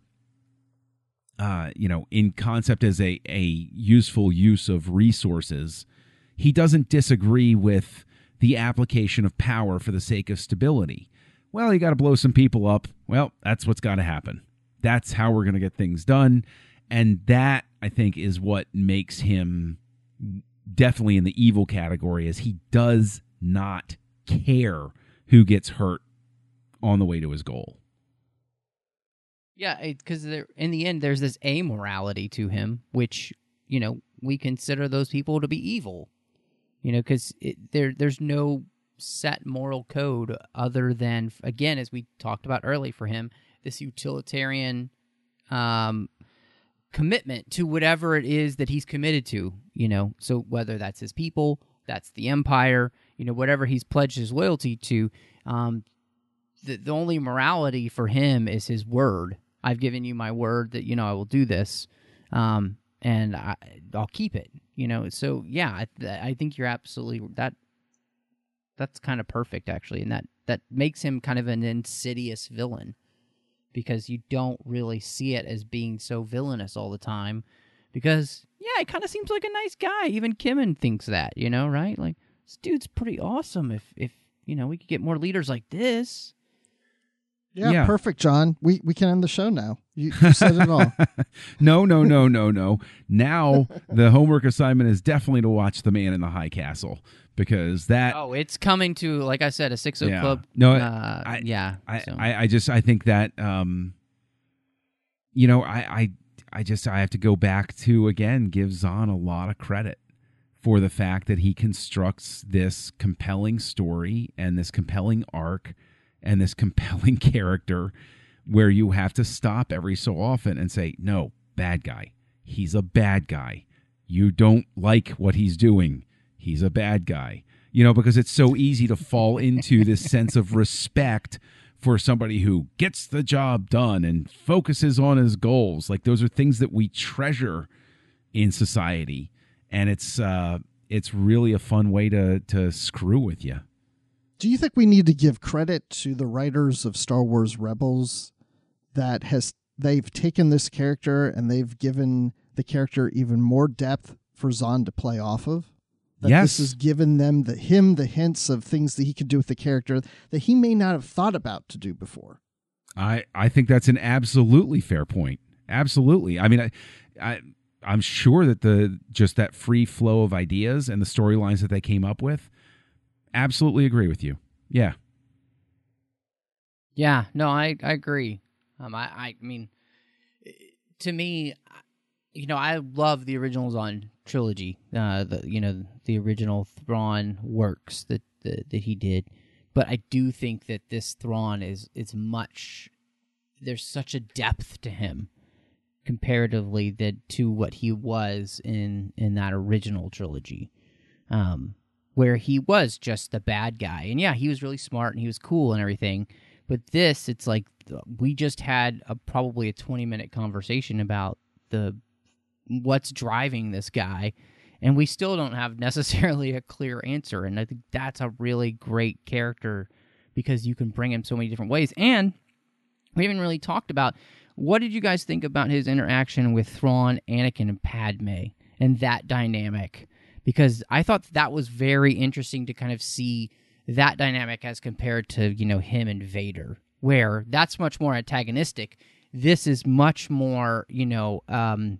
in concept as a useful use of resources, he doesn't disagree with the application of power for the sake of stability. Well, you got to blow some people up. Well, that's what's got to happen. That's how we're going to get things done. And that, I think, is what makes him definitely in the evil category, is he does not care who gets hurt on the way to his goal. Yeah, because in the end, there's this amorality to him, which, we consider those people to be evil. Because there's no set moral code other than, again, as we talked about early for him, this utilitarian commitment to whatever it is that he's committed to, So whether that's his people, that's the Empire, whatever he's pledged his loyalty to, the only morality for him is his word. I've given you my word that, I will do this, and I'll keep it, So, yeah, I think you're absolutely... That's kind of perfect, actually, and that makes him kind of an insidious villain, because you don't really see it as being so villainous all the time, because, yeah, it kind of seems like a nice guy. Even Kimmin thinks that, right? Like, this dude's pretty awesome if we could get more leaders like this. Yeah, perfect, John. We can end the show now. You said it all. No. Now the homework assignment is definitely to watch The Man in the High Castle, because that... Oh, it's coming to, like I said, a 6 Club. No, I think that, I have to go back to, again, give Zahn a lot of credit for the fact that he constructs this compelling story and this compelling arc and this compelling character where you have to stop every so often and say, no, bad guy. He's a bad guy. You don't like what he's doing. He's a bad guy. Because it's so easy to fall into this sense of respect for somebody who gets the job done and focuses on his goals. Like, those are things that we treasure in society. And it's really a fun way to screw with you. Do you think we need to give credit to the writers of Star Wars Rebels that they've taken this character and they've given the character even more depth for Zahn to play off of? That yes. This has given them the hints of things that he could do with the character that he may not have thought about to do before. I think that's an absolutely fair point. Absolutely. I mean, I'm sure that that free flow of ideas and the storylines that they came up with, absolutely agree with you. Yeah. Yeah, no, I agree. I mean, to me, I love the original Zahn trilogy. The original Thrawn works that he did, but I do think that this Thrawn is much. There's such a depth to him comparatively to what he was in that original trilogy, where he was just the bad guy. And yeah, he was really smart and he was cool and everything. But this, it's like we just had probably a 20-minute conversation about what's driving this guy, and we still don't have necessarily a clear answer. And I think that's a really great character because you can bring him so many different ways. And we haven't really talked about, what did you guys think about his interaction with Thrawn, Anakin, and Padme, and that dynamic? Because I thought that was very interesting to kind of see that dynamic as compared to, him and Vader, where that's much more antagonistic. This is much more, Anakin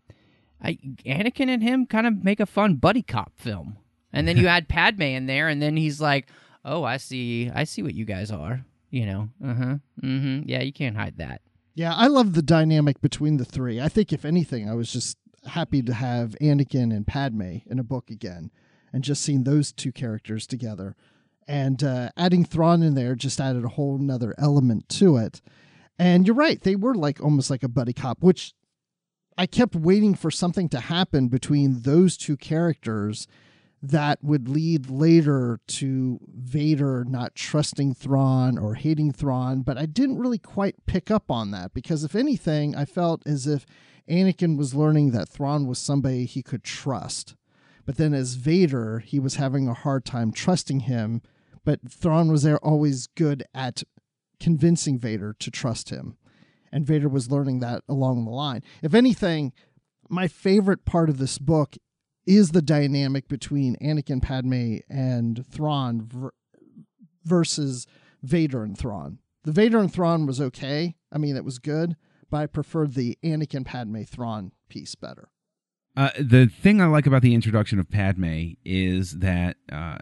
and him kind of make a fun buddy cop film. And then you add Padme in there, and then he's like, oh, I see what you guys are, yeah, you can't hide that. Yeah, I love the dynamic between the three. I think, if anything, I was just happy to have Anakin and Padme in a book again, and just seeing those two characters together. And adding Thrawn in there just added a whole nother element to it. And you're right, they were almost like a buddy cop, which I kept waiting for something to happen between those two characters that would lead later to Vader not trusting Thrawn or hating Thrawn, but I didn't really quite pick up on that, because if anything, I felt as if Anakin was learning that Thrawn was somebody he could trust. But then as Vader, he was having a hard time trusting him, but Thrawn was there always good at convincing Vader to trust him. And Vader was learning that along the line. If anything, my favorite part of this book is the dynamic between Anakin, Padme, and Thrawn versus Vader and Thrawn. The Vader and Thrawn was okay. I mean, it was good, but I preferred the Anakin, Padme, Thrawn piece better. The thing I like about the introduction of Padme is that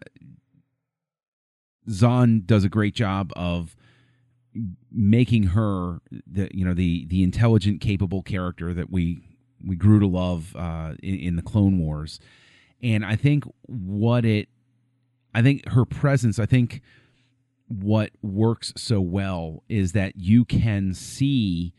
Zahn does a great job of making her the intelligent, capable character that we grew to love in the Clone Wars. And I think her presence, what works so well is that you can see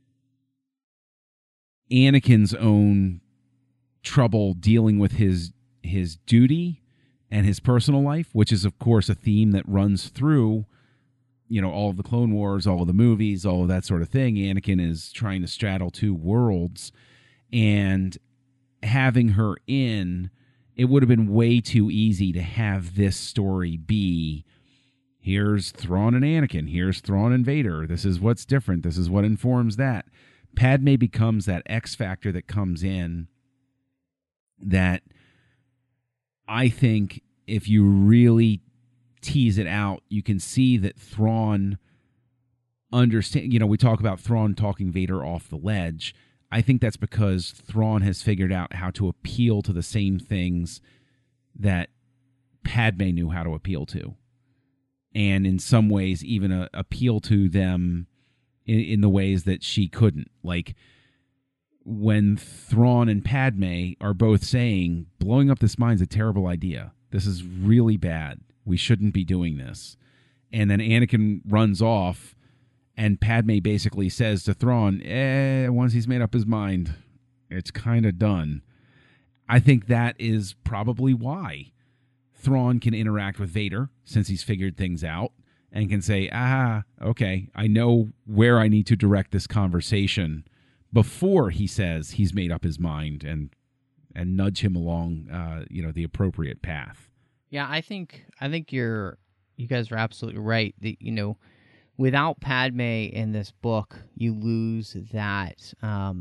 Anakin's own trouble dealing with his duty and his personal life, which is, of course, a theme that runs through all of the Clone Wars, all of the movies, all of that sort of thing. Anakin is trying to straddle two worlds, and having her in, it would have been way too easy to have this story be, here's Thrawn and Anakin, here's Thrawn and Vader, this is what's different, this is what informs that. Padme becomes that X factor that comes in that I think if you really tease it out, you can see that Thrawn understand. We talk about Thrawn talking Vader off the ledge. I think that's because Thrawn has figured out how to appeal to the same things that Padme knew how to appeal to. And in some ways, even appeal to them in the ways that she couldn't. Like when Thrawn and Padme are both saying, blowing up this mine's a terrible idea. This is really bad. We shouldn't be doing this. And then Anakin runs off, and Padme basically says to Thrawn, once he's made up his mind, it's kind of done. I think that is probably why Thrawn can interact with Vader, since he's figured things out, and can say, okay, I know where I need to direct this conversation before he says he's made up his mind, and nudge him along the appropriate path. Yeah, I think you guys are absolutely right. Without Padme in this book, you lose that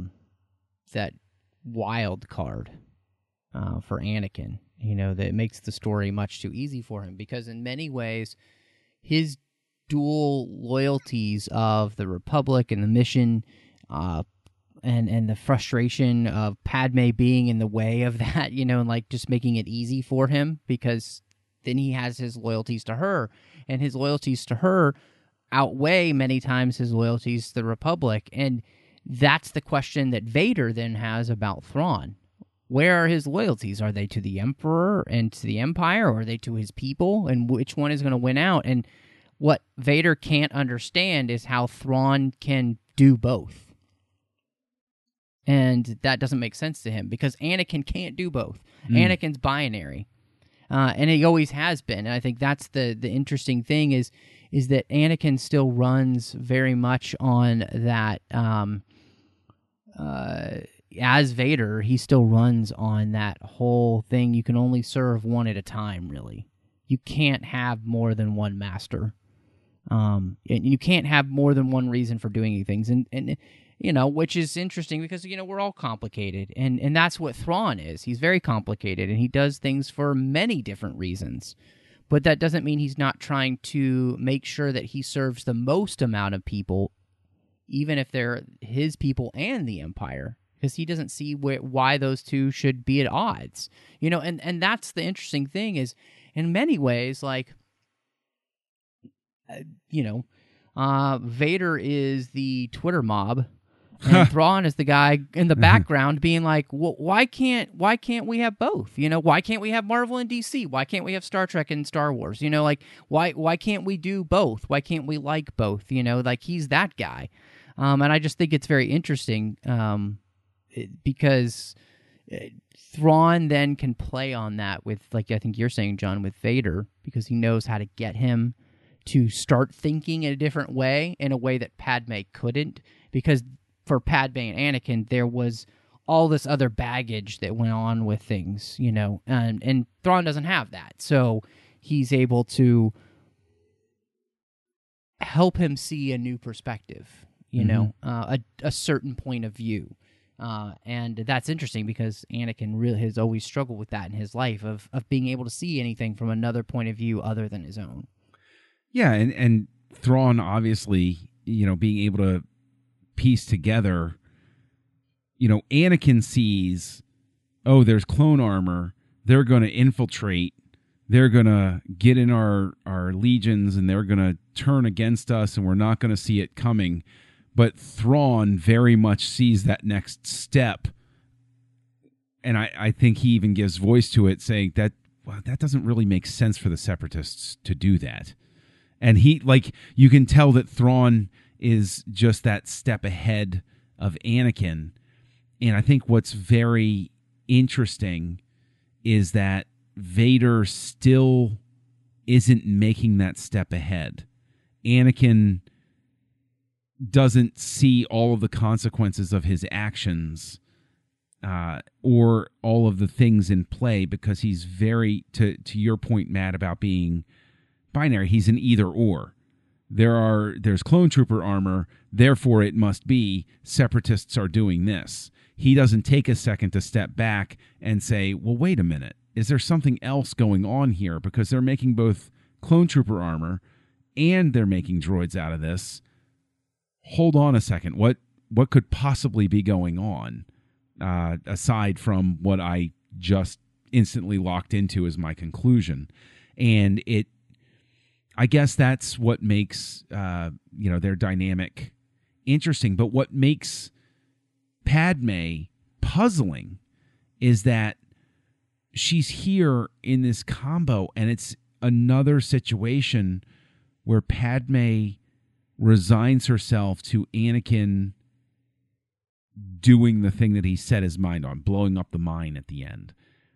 wild card for Anakin. That makes the story much too easy for him, because in many ways, his dual loyalties of the Republic and the mission and the frustration of Padme being in the way of that, and like just making it easy for him, because then he has his loyalties to her, and his loyalties to her outweigh many times his loyalties to the Republic. And that's the question that Vader then has about Thrawn. Where are his loyalties? Are they to the Emperor and to the Empire, or are they to his people? And which one is going to win out? And what Vader can't understand is how Thrawn can do both. And that doesn't make sense to him, because Anakin can't do both. Anakin's binary. And he always has been. And I think that's the interesting thing is that Anakin still runs very much on that, as Vader, he still runs on that whole thing. You can only serve one at a time, really. You can't have more than one master. And you can't have more than one reason for doing things. And which is interesting because, we're all complicated. And that's what Thrawn is. He's very complicated, and he does things for many different reasons. But that doesn't mean he's not trying to make sure that he serves the most amount of people, even if they're his people and the Empire, because he doesn't see why those two should be at odds. And that's the interesting thing is, in many ways, like, Vader is the Twitter mob, and Thrawn is the guy in the background being like, well, why can't we have both? Why can't we have Marvel and DC? Why can't we have Star Trek and Star Wars? Like, why can't we do both? Why can't we like both? Like, he's that guy. And I just think it's very interesting because Thrawn then can play on that with, like I think you're saying, John, with Vader, because he knows how to get him to start thinking in a different way, in a way that Padme couldn't, because for Padme and Anakin, there was all this other baggage that went on with things, and Thrawn doesn't have that. So he's able to help him see a new perspective, a certain point of view. And that's interesting because Anakin really has always struggled with that in his life of being able to see anything from another point of view other than his own. Yeah, and Thrawn, obviously, being able to piece together, Anakin sees, oh, there's clone armor, they're going to infiltrate, they're going to get in our legions, and they're going to turn against us, and we're not going to see it coming. But Thrawn very much sees that next step, and I think he even gives voice to it, saying that, well, that doesn't really make sense for the Separatists to do that. And you can tell that Thrawn is just that step ahead of Anakin. And I think what's very interesting is that Vader still isn't making that step ahead. Anakin doesn't see all of the consequences of his actions or all of the things in play, because he's very, to your point, Matt, about being binary, he's an either or. There's clone trooper armor, therefore it must be Separatists are doing this. He doesn't take a second to step back and say, well, wait a minute, is there something else going on here? Because they're making both clone trooper armor and they're making droids out of this. Hold on a second, what could possibly be going on aside from what I just instantly locked into as my conclusion? And I guess that's what makes their dynamic interesting. But what makes Padme puzzling is that she's here in this combo, and it's another situation where Padme resigns herself to Anakin doing the thing that he set his mind on, blowing up the mine at the end.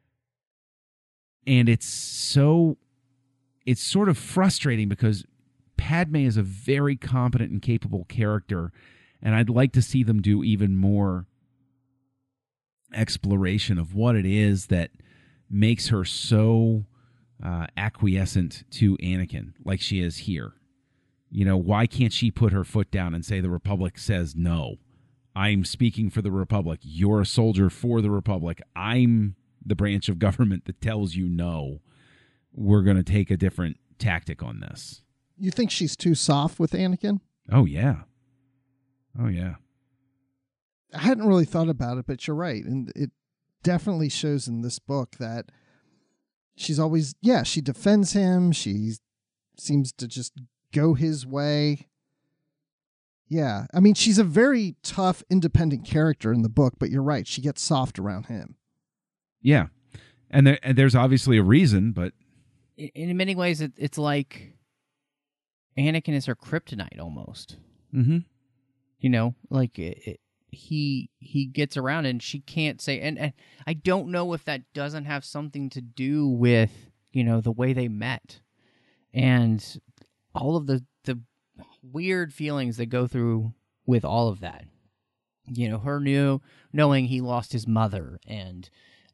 And it's sort of frustrating because Padme is a very competent and capable character, and I'd like to see them do even more exploration of what it is that makes her so acquiescent to Anakin like she is here. Why can't she put her foot down and say the Republic says no? I'm speaking for the Republic. You're a soldier for the Republic. I'm the branch of government that tells you no. We're going to take a different tactic on this. You think she's too soft with Anakin? Oh, yeah. Oh, yeah. I hadn't really thought about it, but you're right. And it definitely shows in this book that she's always, she defends him. She seems to just go his way. Yeah. I mean, she's a very tough, independent character in the book, but you're right. She gets soft around him. Yeah. And there's obviously a reason, but in many ways, it's like Anakin is her kryptonite almost. mm-hmm. You know, like he gets around and she can't say, and I don't know if that doesn't have something to do with, you know, the way they met and all of the weird feelings that go through with all of that. You know, her knowing he lost his mother, and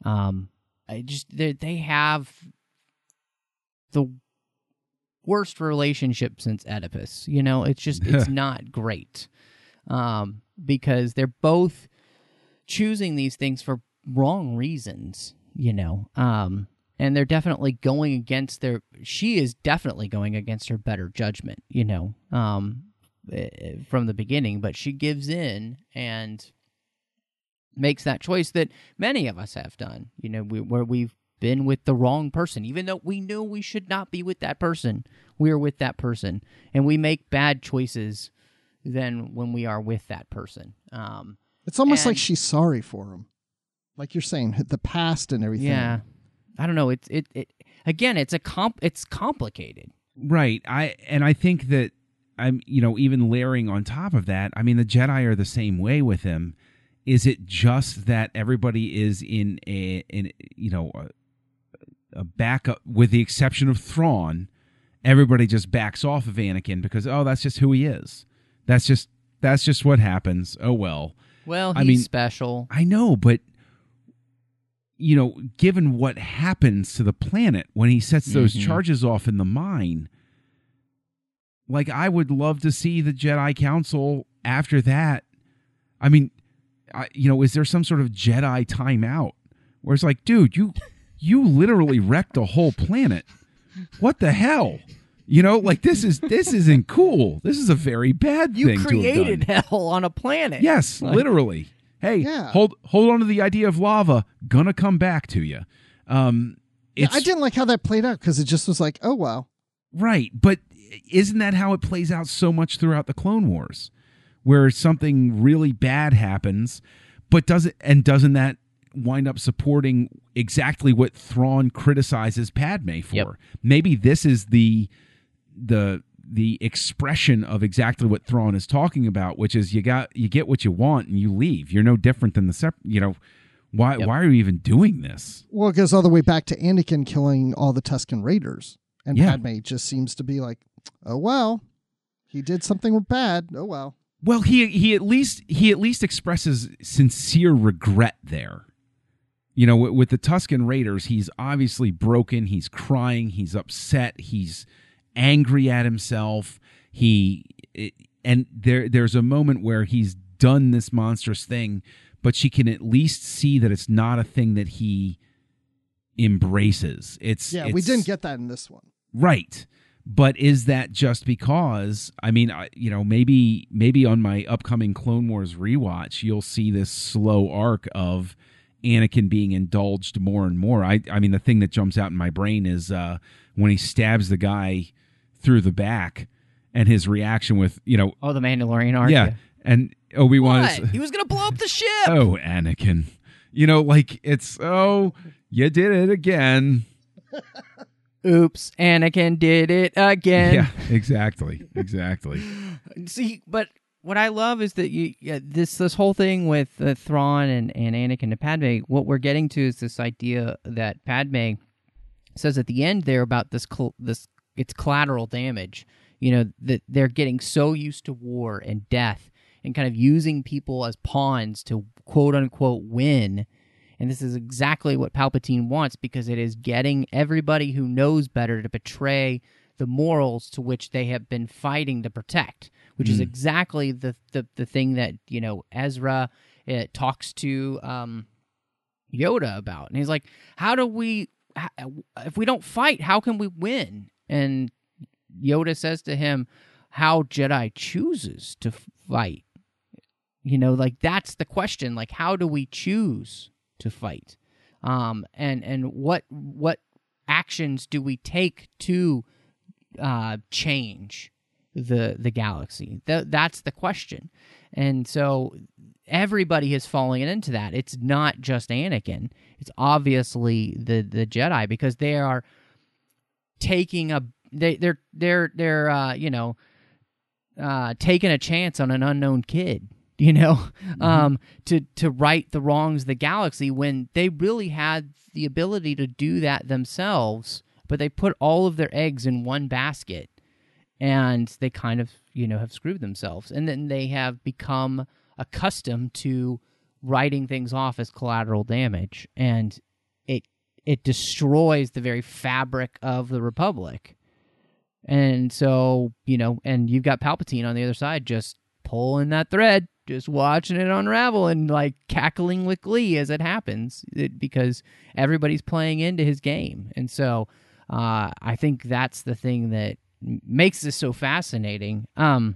they have the worst relationship since Oedipus. You know, it's not great. Because they're both choosing these things for wrong reasons, you know. And they're definitely going against she is definitely going against her better judgment, you know, from the beginning. But she gives in and makes that choice that many of us have done, you know, where we've been with the wrong person. Even though we knew we should not be with that person, we're with that person. And we make bad choices than when we are with that person. It's almost like she's sorry for him. Like you're saying, the past and everything. Yeah. I don't know. It again, it's complicated. Right. I think that I'm, you know, even layering on top of that, I mean, the Jedi are the same way with him. Is it just that everybody is in a backup, with the exception of Thrawn, everybody just backs off of Anakin because, that's just who he is. That's just what happens. Oh, well. Well, he's special. I know, but, you know, given what happens to the planet when he sets those charges off in the mine, like, I would love to see the Jedi Council after that. I mean, is there some sort of Jedi timeout where it's like, dude, you literally wrecked a whole planet. What the hell? You know, like, this isn't cool. This is a very bad thing to have done. You created hell on a planet. Yes, literally. Hey, hold on to the idea of lava. Gonna come back to you. I didn't like how that played out because it just was like, oh, wow. Right, but isn't that how it plays out so much throughout the Clone Wars? Where something really bad happens, but doesn't that wind up supporting exactly what Thrawn criticizes Padme for? Yep. Maybe this is the expression of exactly what Thrawn is talking about, which is you get what you want and you leave. You're no different than why are you even doing this? Well, it goes all the way back to Anakin killing all the Tusken Raiders, and Padme just seems to be like, oh well, he did something bad. Oh well. Well, he at least expresses sincere regret there. You know, with the Tusken Raiders, he's obviously broken. He's crying. He's upset. He's angry at himself. There's a moment where he's done this monstrous thing, but she can at least see that it's not a thing that he embraces. We didn't get that in this one. Right. But is that just because, I mean, maybe on my upcoming Clone Wars rewatch, you'll see this slow arc of Anakin being indulged more and more. I mean, the thing that jumps out in my brain is when he stabs the guy through the back and his reaction with, the Mandalorian arc. Yeah. And Obi-Wan he was going to blow up the ship. Oh, Anakin. It's, you did it again. Oops, Anakin did it again. Yeah, exactly. See, but what I love is that this whole thing with Thrawn and Anakin and Padme, what we're getting to is this idea that Padme says at the end there about this it's collateral damage. You know, that they're getting so used to war and death and kind of using people as pawns to quote unquote win. And this is exactly what Palpatine wants, because it is getting everybody who knows better to betray the morals to which they have been fighting to protect, which is exactly the thing that, Ezra talks to Yoda about. And he's like, if we don't fight, how can we win? And Yoda says to him, how Jedi chooses to fight. Like that's the question. Like, how do we choose to fight? And what actions do we take to change the galaxy? That's the question. And so everybody is falling into that. It's not just Anakin. It's obviously the Jedi, because they are taking they're taking a chance on an unknown kid, to right the wrongs of the galaxy, when they really had the ability to do that themselves, but they put all of their eggs in one basket, and they kind of, have screwed themselves. And then they have become accustomed to writing things off as collateral damage, and it destroys the very fabric of the Republic. And so, and you've got Palpatine on the other side just pulling that thread, just watching it unravel and like cackling with glee as it happens, because everybody's playing into his game. And so I think that's the thing that makes this so fascinating.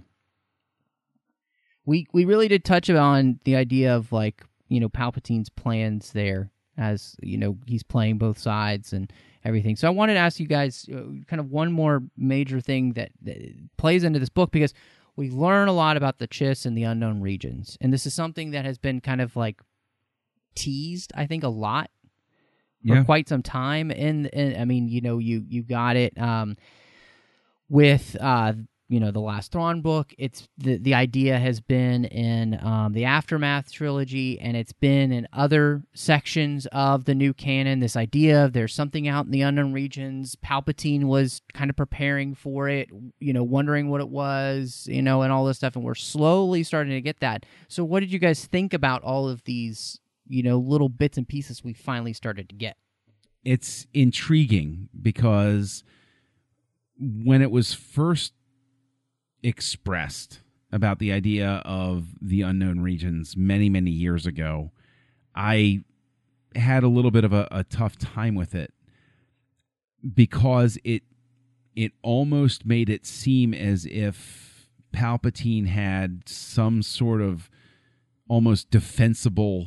We really did touch on the idea of like, Palpatine's plans there, as, he's playing both sides and everything. So I wanted to ask you guys kind of one more major thing that plays into this book, because we learn a lot about the Chiss and the unknown regions. And this is something that has been kind of like teased, I think, a lot for quite some time. And I mean, you got it with the Last Thrawn book. It's the idea has been in the Aftermath trilogy, and it's been in other sections of the new canon. This idea of there's something out in the unknown regions. Palpatine was kind of preparing for it, wondering what it was, and all this stuff. And we're slowly starting to get that. So what did you guys think about all of these, little bits and pieces we finally started to get? It's intriguing, because when it was first expressed about the idea of the unknown regions many, many years ago, I had a little bit of a tough time with it, because it almost made it seem as if Palpatine had some sort of almost defensible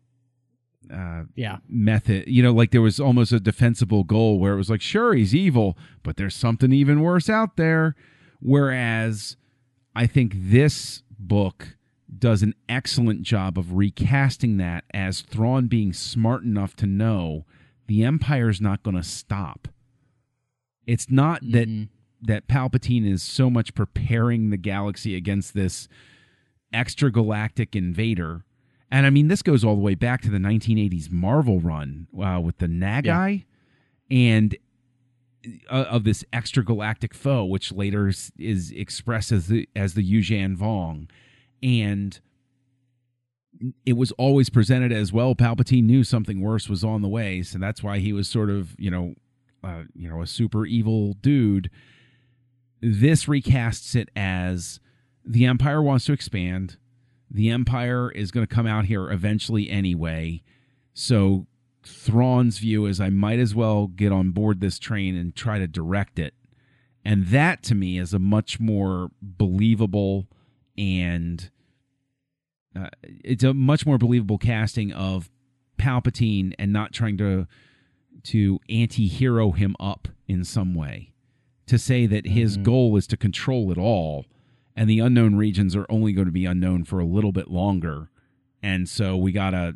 method, like there was almost a defensible goal where it was like, sure, he's evil, but there's something even worse out there. Whereas I think this book does an excellent job of recasting that as Thrawn being smart enough to know the Empire's not going to stop. It's not that Palpatine is so much preparing the galaxy against this extragalactic invader. And I mean, this goes all the way back to the 1980s Marvel run with the Nagai and of this extragalactic foe, which later is expressed as the Yuuzhan Vong. And it was always presented as, well, Palpatine knew something worse was on the way, so that's why he was sort of, a super evil dude. This recasts it as the Empire wants to expand. The Empire is going to come out here eventually anyway. So Thrawn's view is, I might as well get on board this train and try to direct it. And that, to me, is a much more believable and it's a much more believable casting of Palpatine, and not trying to anti-hero him up in some way. To say that his goal is to control it all, and the unknown regions are only going to be unknown for a little bit longer. And so we gotta,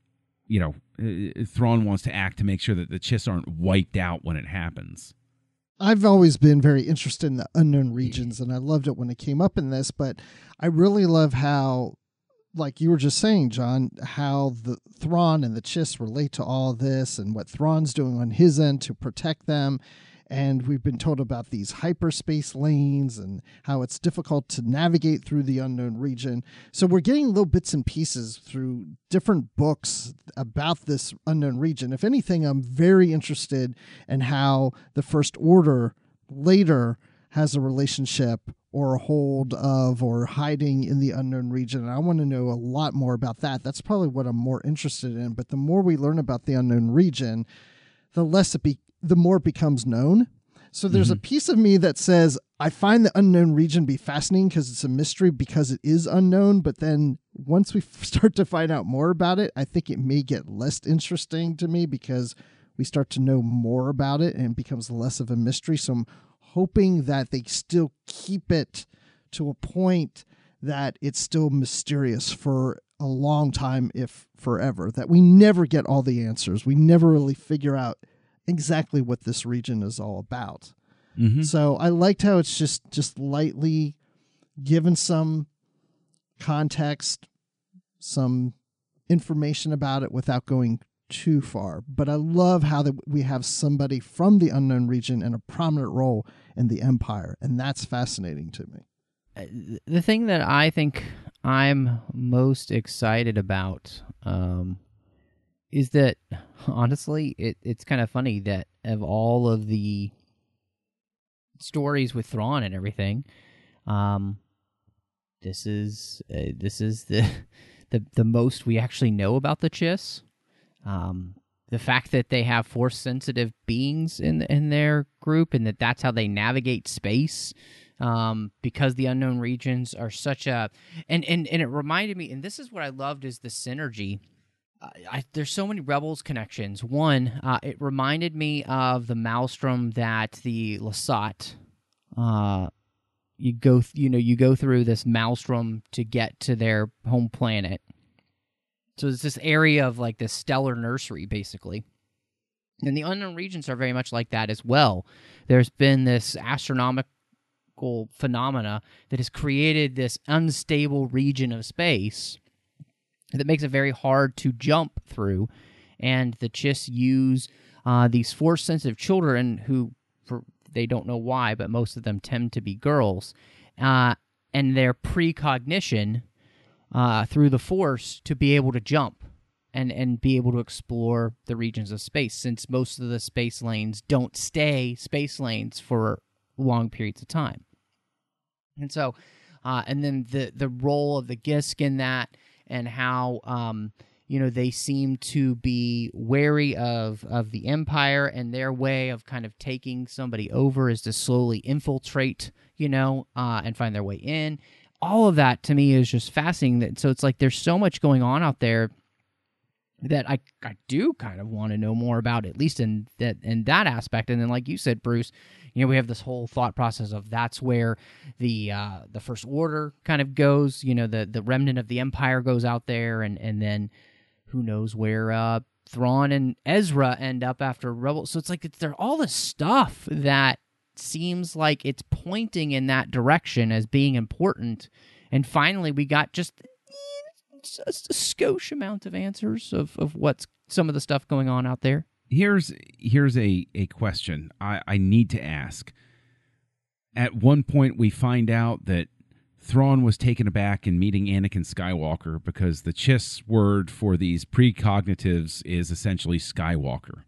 Thrawn wants to act to make sure that the Chiss aren't wiped out when it happens. I've always been very interested in the unknown regions, and I loved it when it came up in this, but I really love how, like you were just saying, John, how the Thrawn and the Chiss relate to all this and what Thrawn's doing on his end to protect them. And we've been told about these hyperspace lanes and how it's difficult to navigate through the unknown region. So we're getting little bits and pieces through different books about this unknown region. If anything, I'm very interested in how the First Order later has a relationship or a hold of or hiding in the unknown region. And I want to know a lot more about that. That's probably what I'm more interested in. But the more we learn about the unknown region, the more it becomes known. So there's a piece of me that says, I find the unknown region be fascinating because it's a mystery because it is unknown. But then once we start to find out more about it, I think it may get less interesting to me because we start to know more about it and it becomes less of a mystery. So I'm hoping that they still keep it to a point that it's still mysterious for a long time, if forever, that we never get all the answers. We never really figure out exactly what this region is all about. Mm-hmm. So I liked how it's just lightly given some context, some information about it without going too far. But I love how we have somebody from the unknown region in a prominent role in the Empire, and that's fascinating to me. The thing that I think I'm most excited about is that, honestly, it's kind of funny that of all of the stories with Thrawn and everything, this is the most we actually know about the Chiss. The fact that they have Force-sensitive beings in their group, and that's how they navigate space, because the unknown regions are such a... And it reminded me, and this is what I loved, is the synergy. There's so many Rebels connections. One, it reminded me of the Maelstrom that the Lasat... you go through this Maelstrom to get to their home planet. So it's this area of like this stellar nursery, basically. And the unknown regions are very much like that as well. There's been this astronomical phenomena that has created this unstable region of space that makes it very hard to jump through. And the Chiss use these Force-sensitive children who, they don't know why, but most of them tend to be girls, and their precognition through the Force to be able to jump and be able to explore the regions of space, since most of the space lanes don't stay space lanes for long periods of time. And so, and then the role of the Gisk in that, and how they seem to be wary of the Empire, and their way of kind of taking somebody over is to slowly infiltrate, and find their way in. All of that to me is just fascinating. So it's like there's so much going on out there that I do kind of want to know more about, at least in that aspect. And then, like you said, Bruce, we have this whole thought process of that's where the First Order kind of goes. The remnant of the Empire goes out there, and then who knows where Thrawn and Ezra end up after Rebels. So it's like there's all this stuff that seems like it's pointing in that direction as being important. And finally, we got just a skosh amount of answers of what's some of the stuff going on out there. Here's a question I need to ask. At one point, we find out that Thrawn was taken aback in meeting Anakin Skywalker because the Chiss word for these precognitives is essentially Skywalker.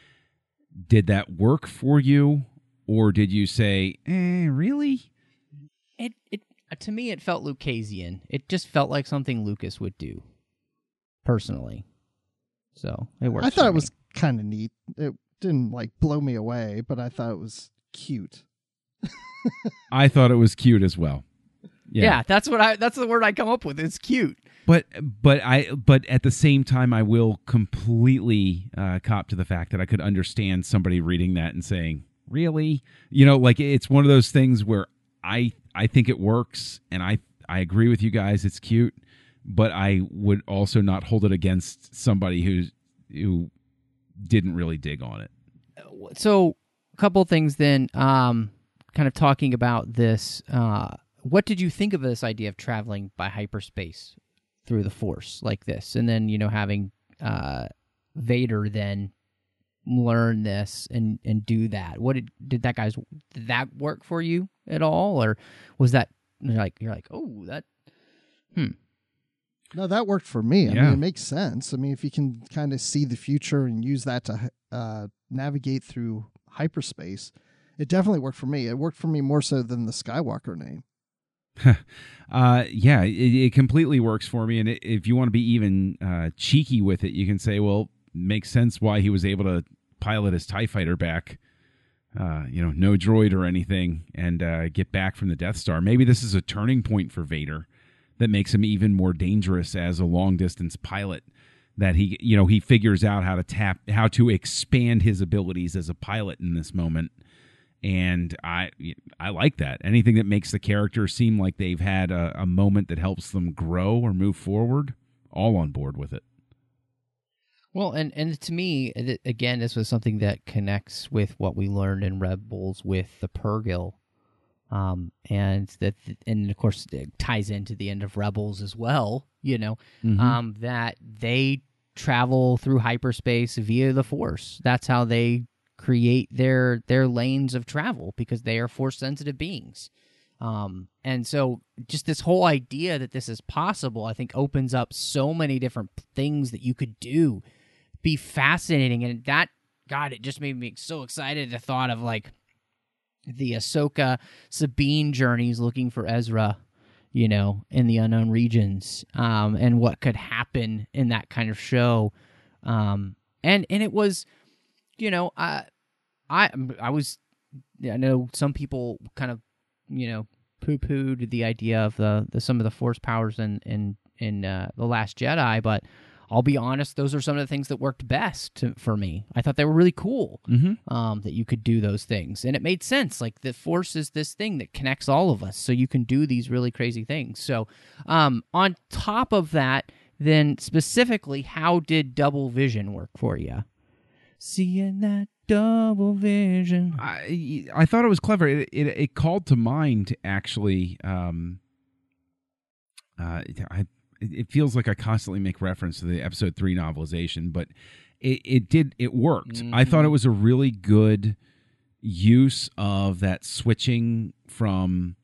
Did that work for you, or did you say, really? It to me, it felt Lucasian. It just felt like something Lucas would do, personally. So it worked. I thought it was kind of neat. It didn't blow me away, but I thought it was cute. I thought it was cute as well. Yeah, that's the word I come up with. It's cute. But at the same time, I will completely cop to the fact that I could understand somebody reading that and saying, really? It's one of those things where I think it works, and I agree with you guys. It's cute, but I would also not hold it against somebody who didn't really dig on it. So, a couple of things then, kind of talking about this. What did you think of this idea of traveling by hyperspace through the Force like this? And then, having Vader then learn this and do that. What did that work for you at all? Or was that you're like, oh, that, No, that worked for me. I Yeah. mean, it makes sense. I mean, if you can kind of see the future and use that to navigate through hyperspace, it definitely worked for me. It worked for me more so than the Skywalker name. Yeah, it completely works for me. And if you want to be even cheeky with it, you can say, well, makes sense why he was able to pilot his TIE fighter back no droid or anything, and get back from the Death Star. Maybe this is a turning point for Vader that makes him even more dangerous as a long-distance pilot, that he figures out how to expand his abilities as a pilot in this moment. And I like that. Anything that makes the character seem like they've had a moment that helps them grow or move forward, all on board with it. Well, and to me, again, this was something that connects with what we learned in Rebels with the Purrgil, and of course it ties into the end of Rebels as well. That they travel through hyperspace via the Force. That's how they create their lanes of travel, because they are Force-sensitive beings. And so just this whole idea that this is possible, I think, opens up so many different things that you could do. Be fascinating, and that, God, it just made me so excited. The thought of like the Ahsoka Sabine journeys looking for Ezra, in the unknown regions, and what could happen in that kind of show. And it was, I know some people kind of, poo-pooed the idea of the some of the Force powers in The Last Jedi, but I'll be honest, those are some of the things that worked best for me. I thought they were really cool, that you could do those things. And it made sense. Like, the Force is this thing that connects all of us, so you can do these really crazy things. So on top of that, then specifically, how did double vision work for you? Seeing that double vision. I thought it was clever. It called to mind, actually, it feels like I constantly make reference to the Episode 3 novelization, but it worked. I thought it was a really good use of that switching from,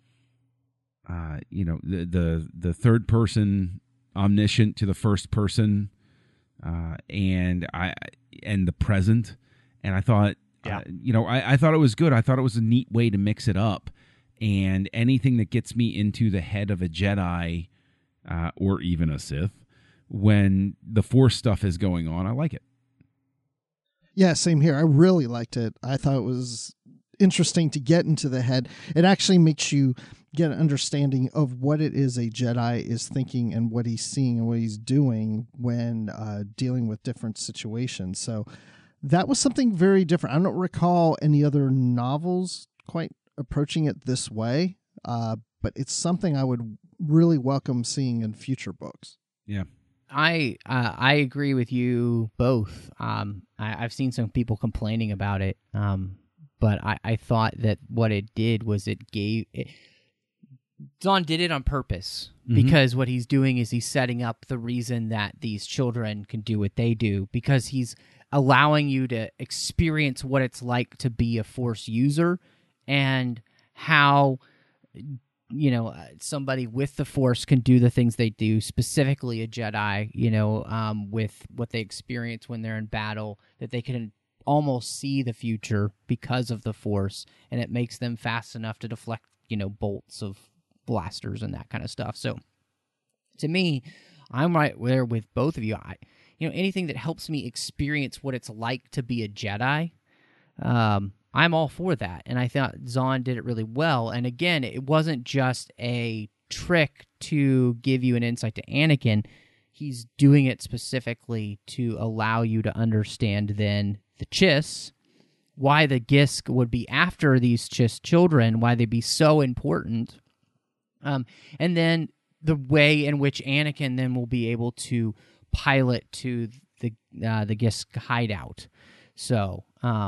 the third person omniscient to the first person, and the present. And I thought, I thought it was good. I thought it was a neat way to mix it up, and anything that gets me into the head of a Jedi, or even a Sith, when the Force stuff is going on, I like it. Yeah, same here. I really liked it. I thought it was interesting to get into the head. It actually makes you get an understanding of what it is a Jedi is thinking and what he's seeing and what he's doing when dealing with different situations. So that was something very different. I don't recall any other novels quite approaching it this way, but it's something I would really welcome seeing in future books. Yeah. I agree with you both. I've seen some people complaining about it, but I thought that what it did was Zahn did it on purpose, because what he's doing is he's setting up the reason that these children can do what they do, because he's allowing you to experience what it's like to be a Force user, and how somebody with the Force can do the things they do, specifically a Jedi, with what they experience when they're in battle, that they can almost see the future because of the Force, and it makes them fast enough to deflect, bolts of blasters and that kind of stuff. So to me, I'm right there with both of you. Anything that helps me experience what it's like to be a Jedi, I'm all for that, and I thought Zahn did it really well. And again, it wasn't just a trick to give you an insight to Anakin. He's doing it specifically to allow you to understand then the Chiss, why the Gisk would be after these Chiss children, why they'd be so important, and then the way in which Anakin then will be able to pilot to the Gisk hideout. So,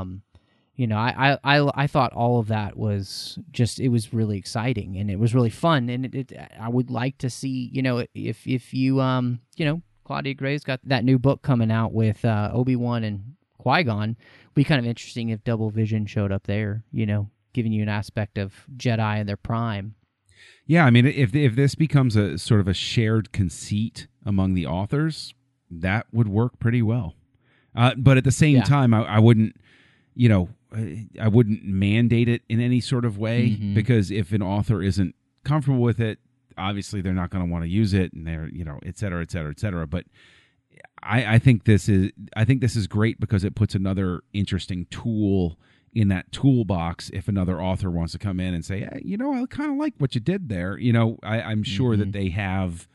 I thought all of that was just, it was really exciting, and it was really fun, and I would like to see, if you, Claudia Gray's got that new book coming out with Obi-Wan and Qui-Gon. It'd be kind of interesting if Double Vision showed up there, giving you an aspect of Jedi in their prime. Yeah, I mean, if this becomes a sort of a shared conceit among the authors, that would work pretty well. But at the same time, I wouldn't, I wouldn't mandate it in any sort of way, because if an author isn't comfortable with it, obviously they're not going to want to use it, and they're, et cetera, et cetera, et cetera. But I think this is great, because it puts another interesting tool in that toolbox if another author wants to come in and say, hey, I kind of like what you did there. I'm sure that they have,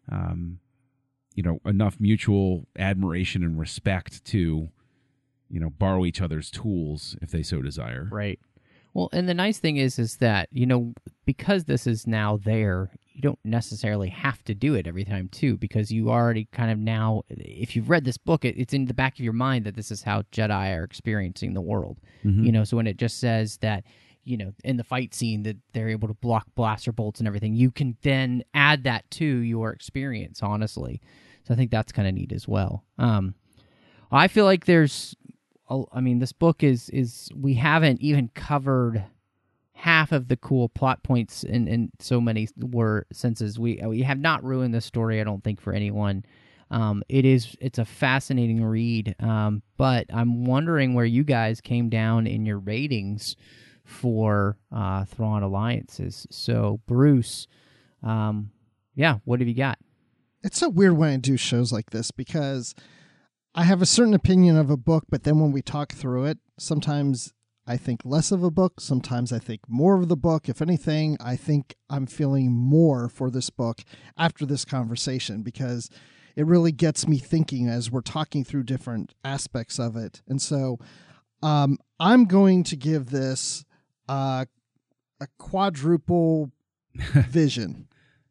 enough mutual admiration and respect to, borrow each other's tools if they so desire. Right. Well, and the nice thing is that, because this is now there, you don't necessarily have to do it every time, too, because you already kind of now, if you've read this book, it's in the back of your mind that this is how Jedi are experiencing the world. So when it just says that, in the fight scene that they're able to block blaster bolts and everything, you can then add that to your experience, honestly. So I think that's kind of neat as well. I feel like this book is we haven't even covered half of the cool plot points in so many senses. We have not ruined the story, I don't think, for anyone. It's a fascinating read, but I'm wondering where you guys came down in your ratings for Thrawn Alliances. So, Bruce, what have you got? It's so weird when I do shows like this because I have a certain opinion of a book, but then when we talk through it, sometimes I think less of a book, sometimes I think more of the book. If anything, I think I'm feeling more for this book after this conversation because it really gets me thinking as we're talking through different aspects of it. And so I'm going to give this a quadruple vision.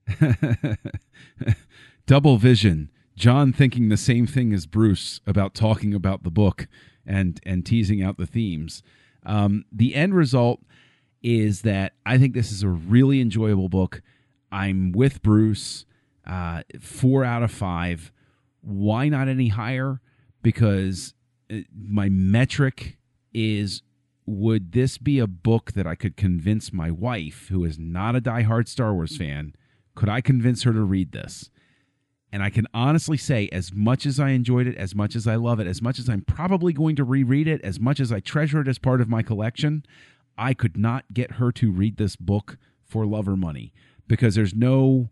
Double vision. John thinking the same thing as Bruce about talking about the book and teasing out the themes. The end result is that I think this is a really enjoyable book. I'm with Bruce. 4 out of 5. Why not any higher? Because my metric is, would this be a book that I could convince my wife, who is not a diehard Star Wars fan, could I convince her to read this? And I can honestly say, as much as I enjoyed it, as much as I love it, as much as I'm probably going to reread it, as much as I treasure it as part of my collection, I could not get her to read this book for love or money because there's no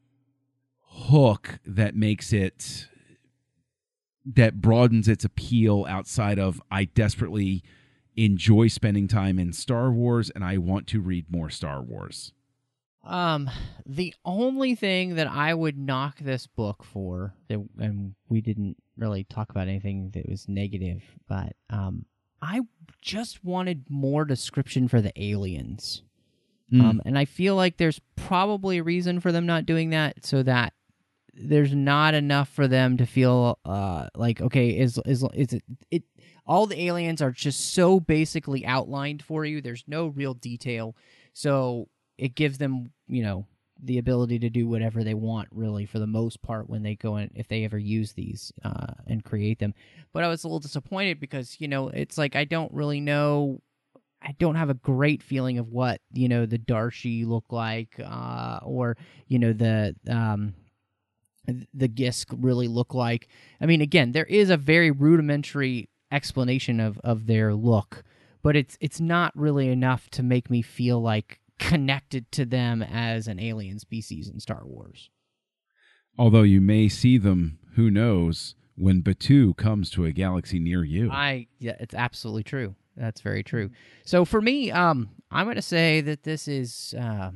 hook that broadens its appeal outside of I desperately enjoy spending time in Star Wars and I want to read more Star Wars. The only thing that I would knock this book for, and we didn't really talk about anything that was negative, but I just wanted more description for the aliens. And I feel like there's probably a reason for them not doing that, so that there's not enough for them to feel like, okay, is it all the aliens are just so basically outlined for you. There's no real detail, so it gives them, the ability to do whatever they want, really, for the most part, when they go in, if they ever use these and create them. But I was a little disappointed because, it's like I don't really know. I don't have a great feeling of what, the Darshi look like or, the Gisk really look like. I mean, again, there is a very rudimentary explanation of their look, but it's not really enough to make me feel like connected to them as an alien species in Star Wars. Although you may see them, who knows, when Batuu comes to a galaxy near you. It's absolutely true. That's very true. So for me, I'm going to say that this is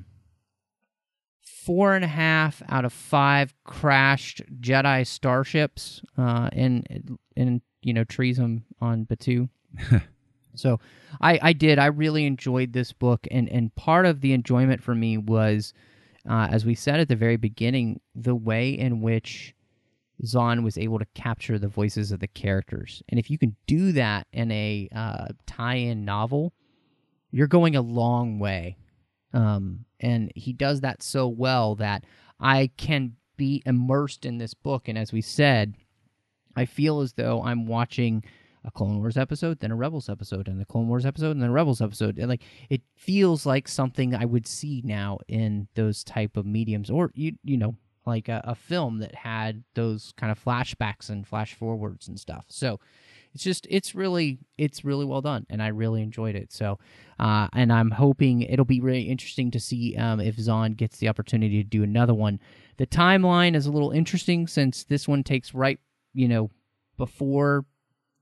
4.5 out of 5 crashed Jedi starships in treason on Batuu. So I really enjoyed this book, and part of the enjoyment for me was, as we said at the very beginning, the way in which Zahn was able to capture the voices of the characters. And if you can do that in a tie-in novel, you're going a long way. And he does that so well that I can be immersed in this book, and as we said, I feel as though I'm watching a Clone Wars episode, then a Rebels episode, and a Clone Wars episode, and then a Rebels episode. And it feels like something I would see now in those type of mediums, or like a film that had those kind of flashbacks and flash forwards and stuff. So it's really well done, and I really enjoyed it. So, and I'm hoping it'll be really interesting to see if Zahn gets the opportunity to do another one. The timeline is a little interesting since this one takes right, before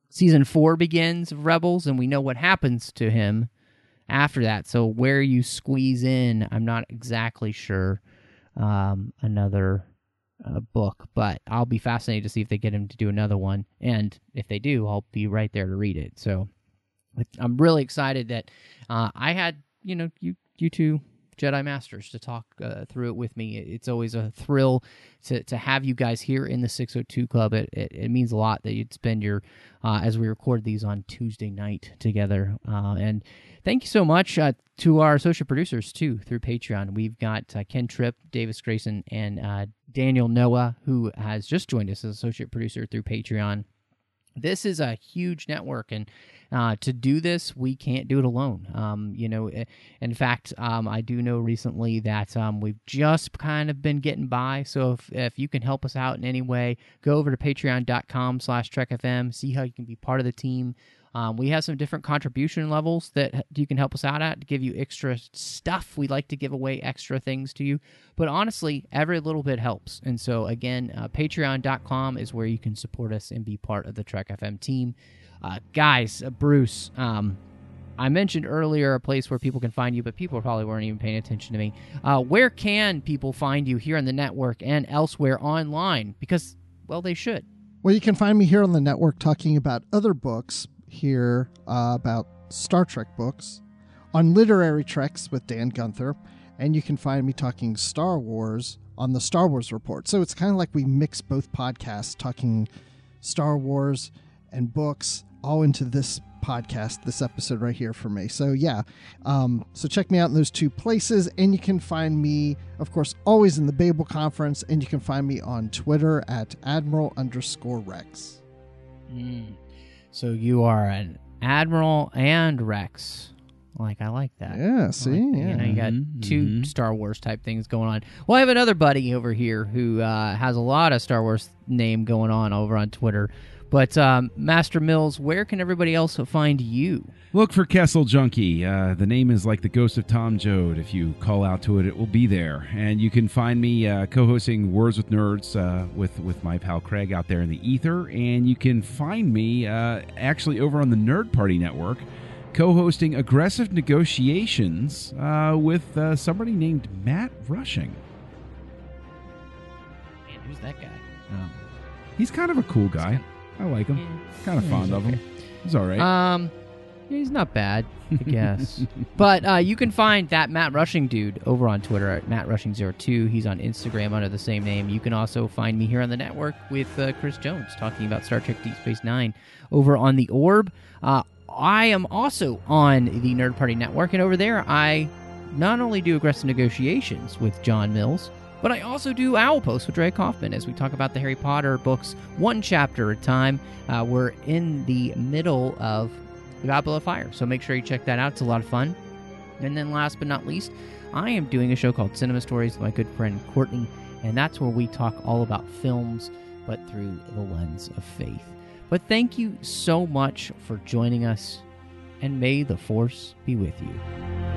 Season 4 begins of Rebels, and we know what happens to him after that. So where you squeeze in, I'm not exactly sure. Another book, but I'll be fascinated to see if they get him to do another one, and if they do, I'll be right there to read it. So I'm really excited that I had you two Jedi Masters to talk through it with me. It's always a thrill to have you guys here in the 602 Club. It means a lot that you'd spend your as we record these on Tuesday night together. And thank you so much to our associate producers, too, through Patreon. We've got Ken Tripp, Davis Grayson, and Daniel Noah, who has just joined us as associate producer through Patreon. This is a huge network, and to do this, we can't do it alone. In fact, I do know recently that we've just kind of been getting by. So if you can help us out in any way, go over to patreon.com/TrekFM, see how you can be part of the team. We have some different contribution levels that you can help us out at to give you extra stuff. We like to give away extra things to you. But honestly, every little bit helps. And so, again, patreon.com is where you can support us and be part of the Trek FM team. Guys, Bruce, I mentioned earlier a place where people can find you, but people probably weren't even paying attention to me. Where can people find you here on the network and elsewhere online? Because, well, they should. Well, you can find me here on the network talking about other books here, about Star Trek books, on Literary Treks with Dan Gunther, and you can find me talking Star Wars on the Star Wars Report. So it's kind of like we mix both podcasts, talking Star Wars and books, all into this podcast, this episode right here for me. So yeah, so check me out in those two places, and you can find me, of course, always in the Babel Conference, and you can find me on Twitter at Admiral_Rex. So you are an Admiral and Rex. I like that. Yeah, see? You got two Star Wars type things going on. Well, I have another buddy over here who has a lot of Star Wars name going on over on Twitter. But Master Mills, where can everybody else find you? Look for Kessel Junkie. The name is like the ghost of Tom Joad. If you call out to it, it will be there. And you can find me co-hosting Words with Nerds with my pal Craig out there in the ether. And you can find me actually over on the Nerd Party Network, co-hosting Aggressive Negotiations with somebody named Matt Rushing. Man, who's that guy? He's kind of a cool guy. I like him. Kind of fond of him. He's all right. He's not bad, I guess. But you can find that Matt Rushing dude over on Twitter at MattRushing02. He's on Instagram under the same name. You can also find me here on the network with Chris Jones talking about Star Trek Deep Space Nine over on the Orb. I am also on the Nerd Party Network, and over there I not only do Aggressive Negotiations with John Mills, but I also do Owl Post with Dre Kaufman as we talk about the Harry Potter books one chapter at a time. We're in the middle of the Goblet of Fire, so make sure you check that out. It's a lot of fun. And then last but not least, I am doing a show called Cinema Stories with my good friend Courtney, and that's where we talk all about films, but through the lens of faith. But thank you so much for joining us, and may the Force be with you.